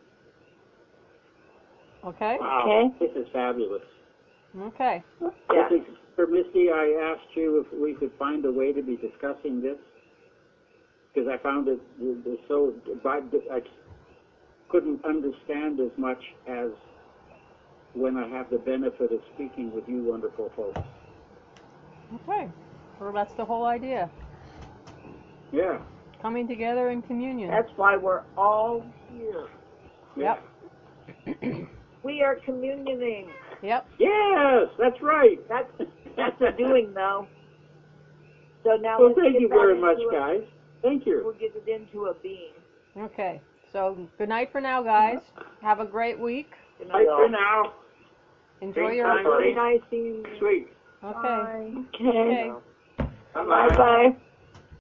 Okay? Wow, this is fabulous. Okay. Yeah. For Misty, I asked you if we could find a way to be discussing this, because I found it so, I couldn't understand as much as when I have the benefit of speaking with you wonderful folks. Okay. Well, that's the whole idea. Yeah. Coming together in communion. That's why we're all here. Yep. We are communioning. Yep. Yes, that's right. That's a doing, though. So now well, thank you very much, guys. Thank you. We'll get it into a being. Okay. So good night for now, guys. Have a great week. Good night for now. Enjoy your Very nice evening. Sweet. Okay. Bye. Okay. Bye-bye. Bye-bye.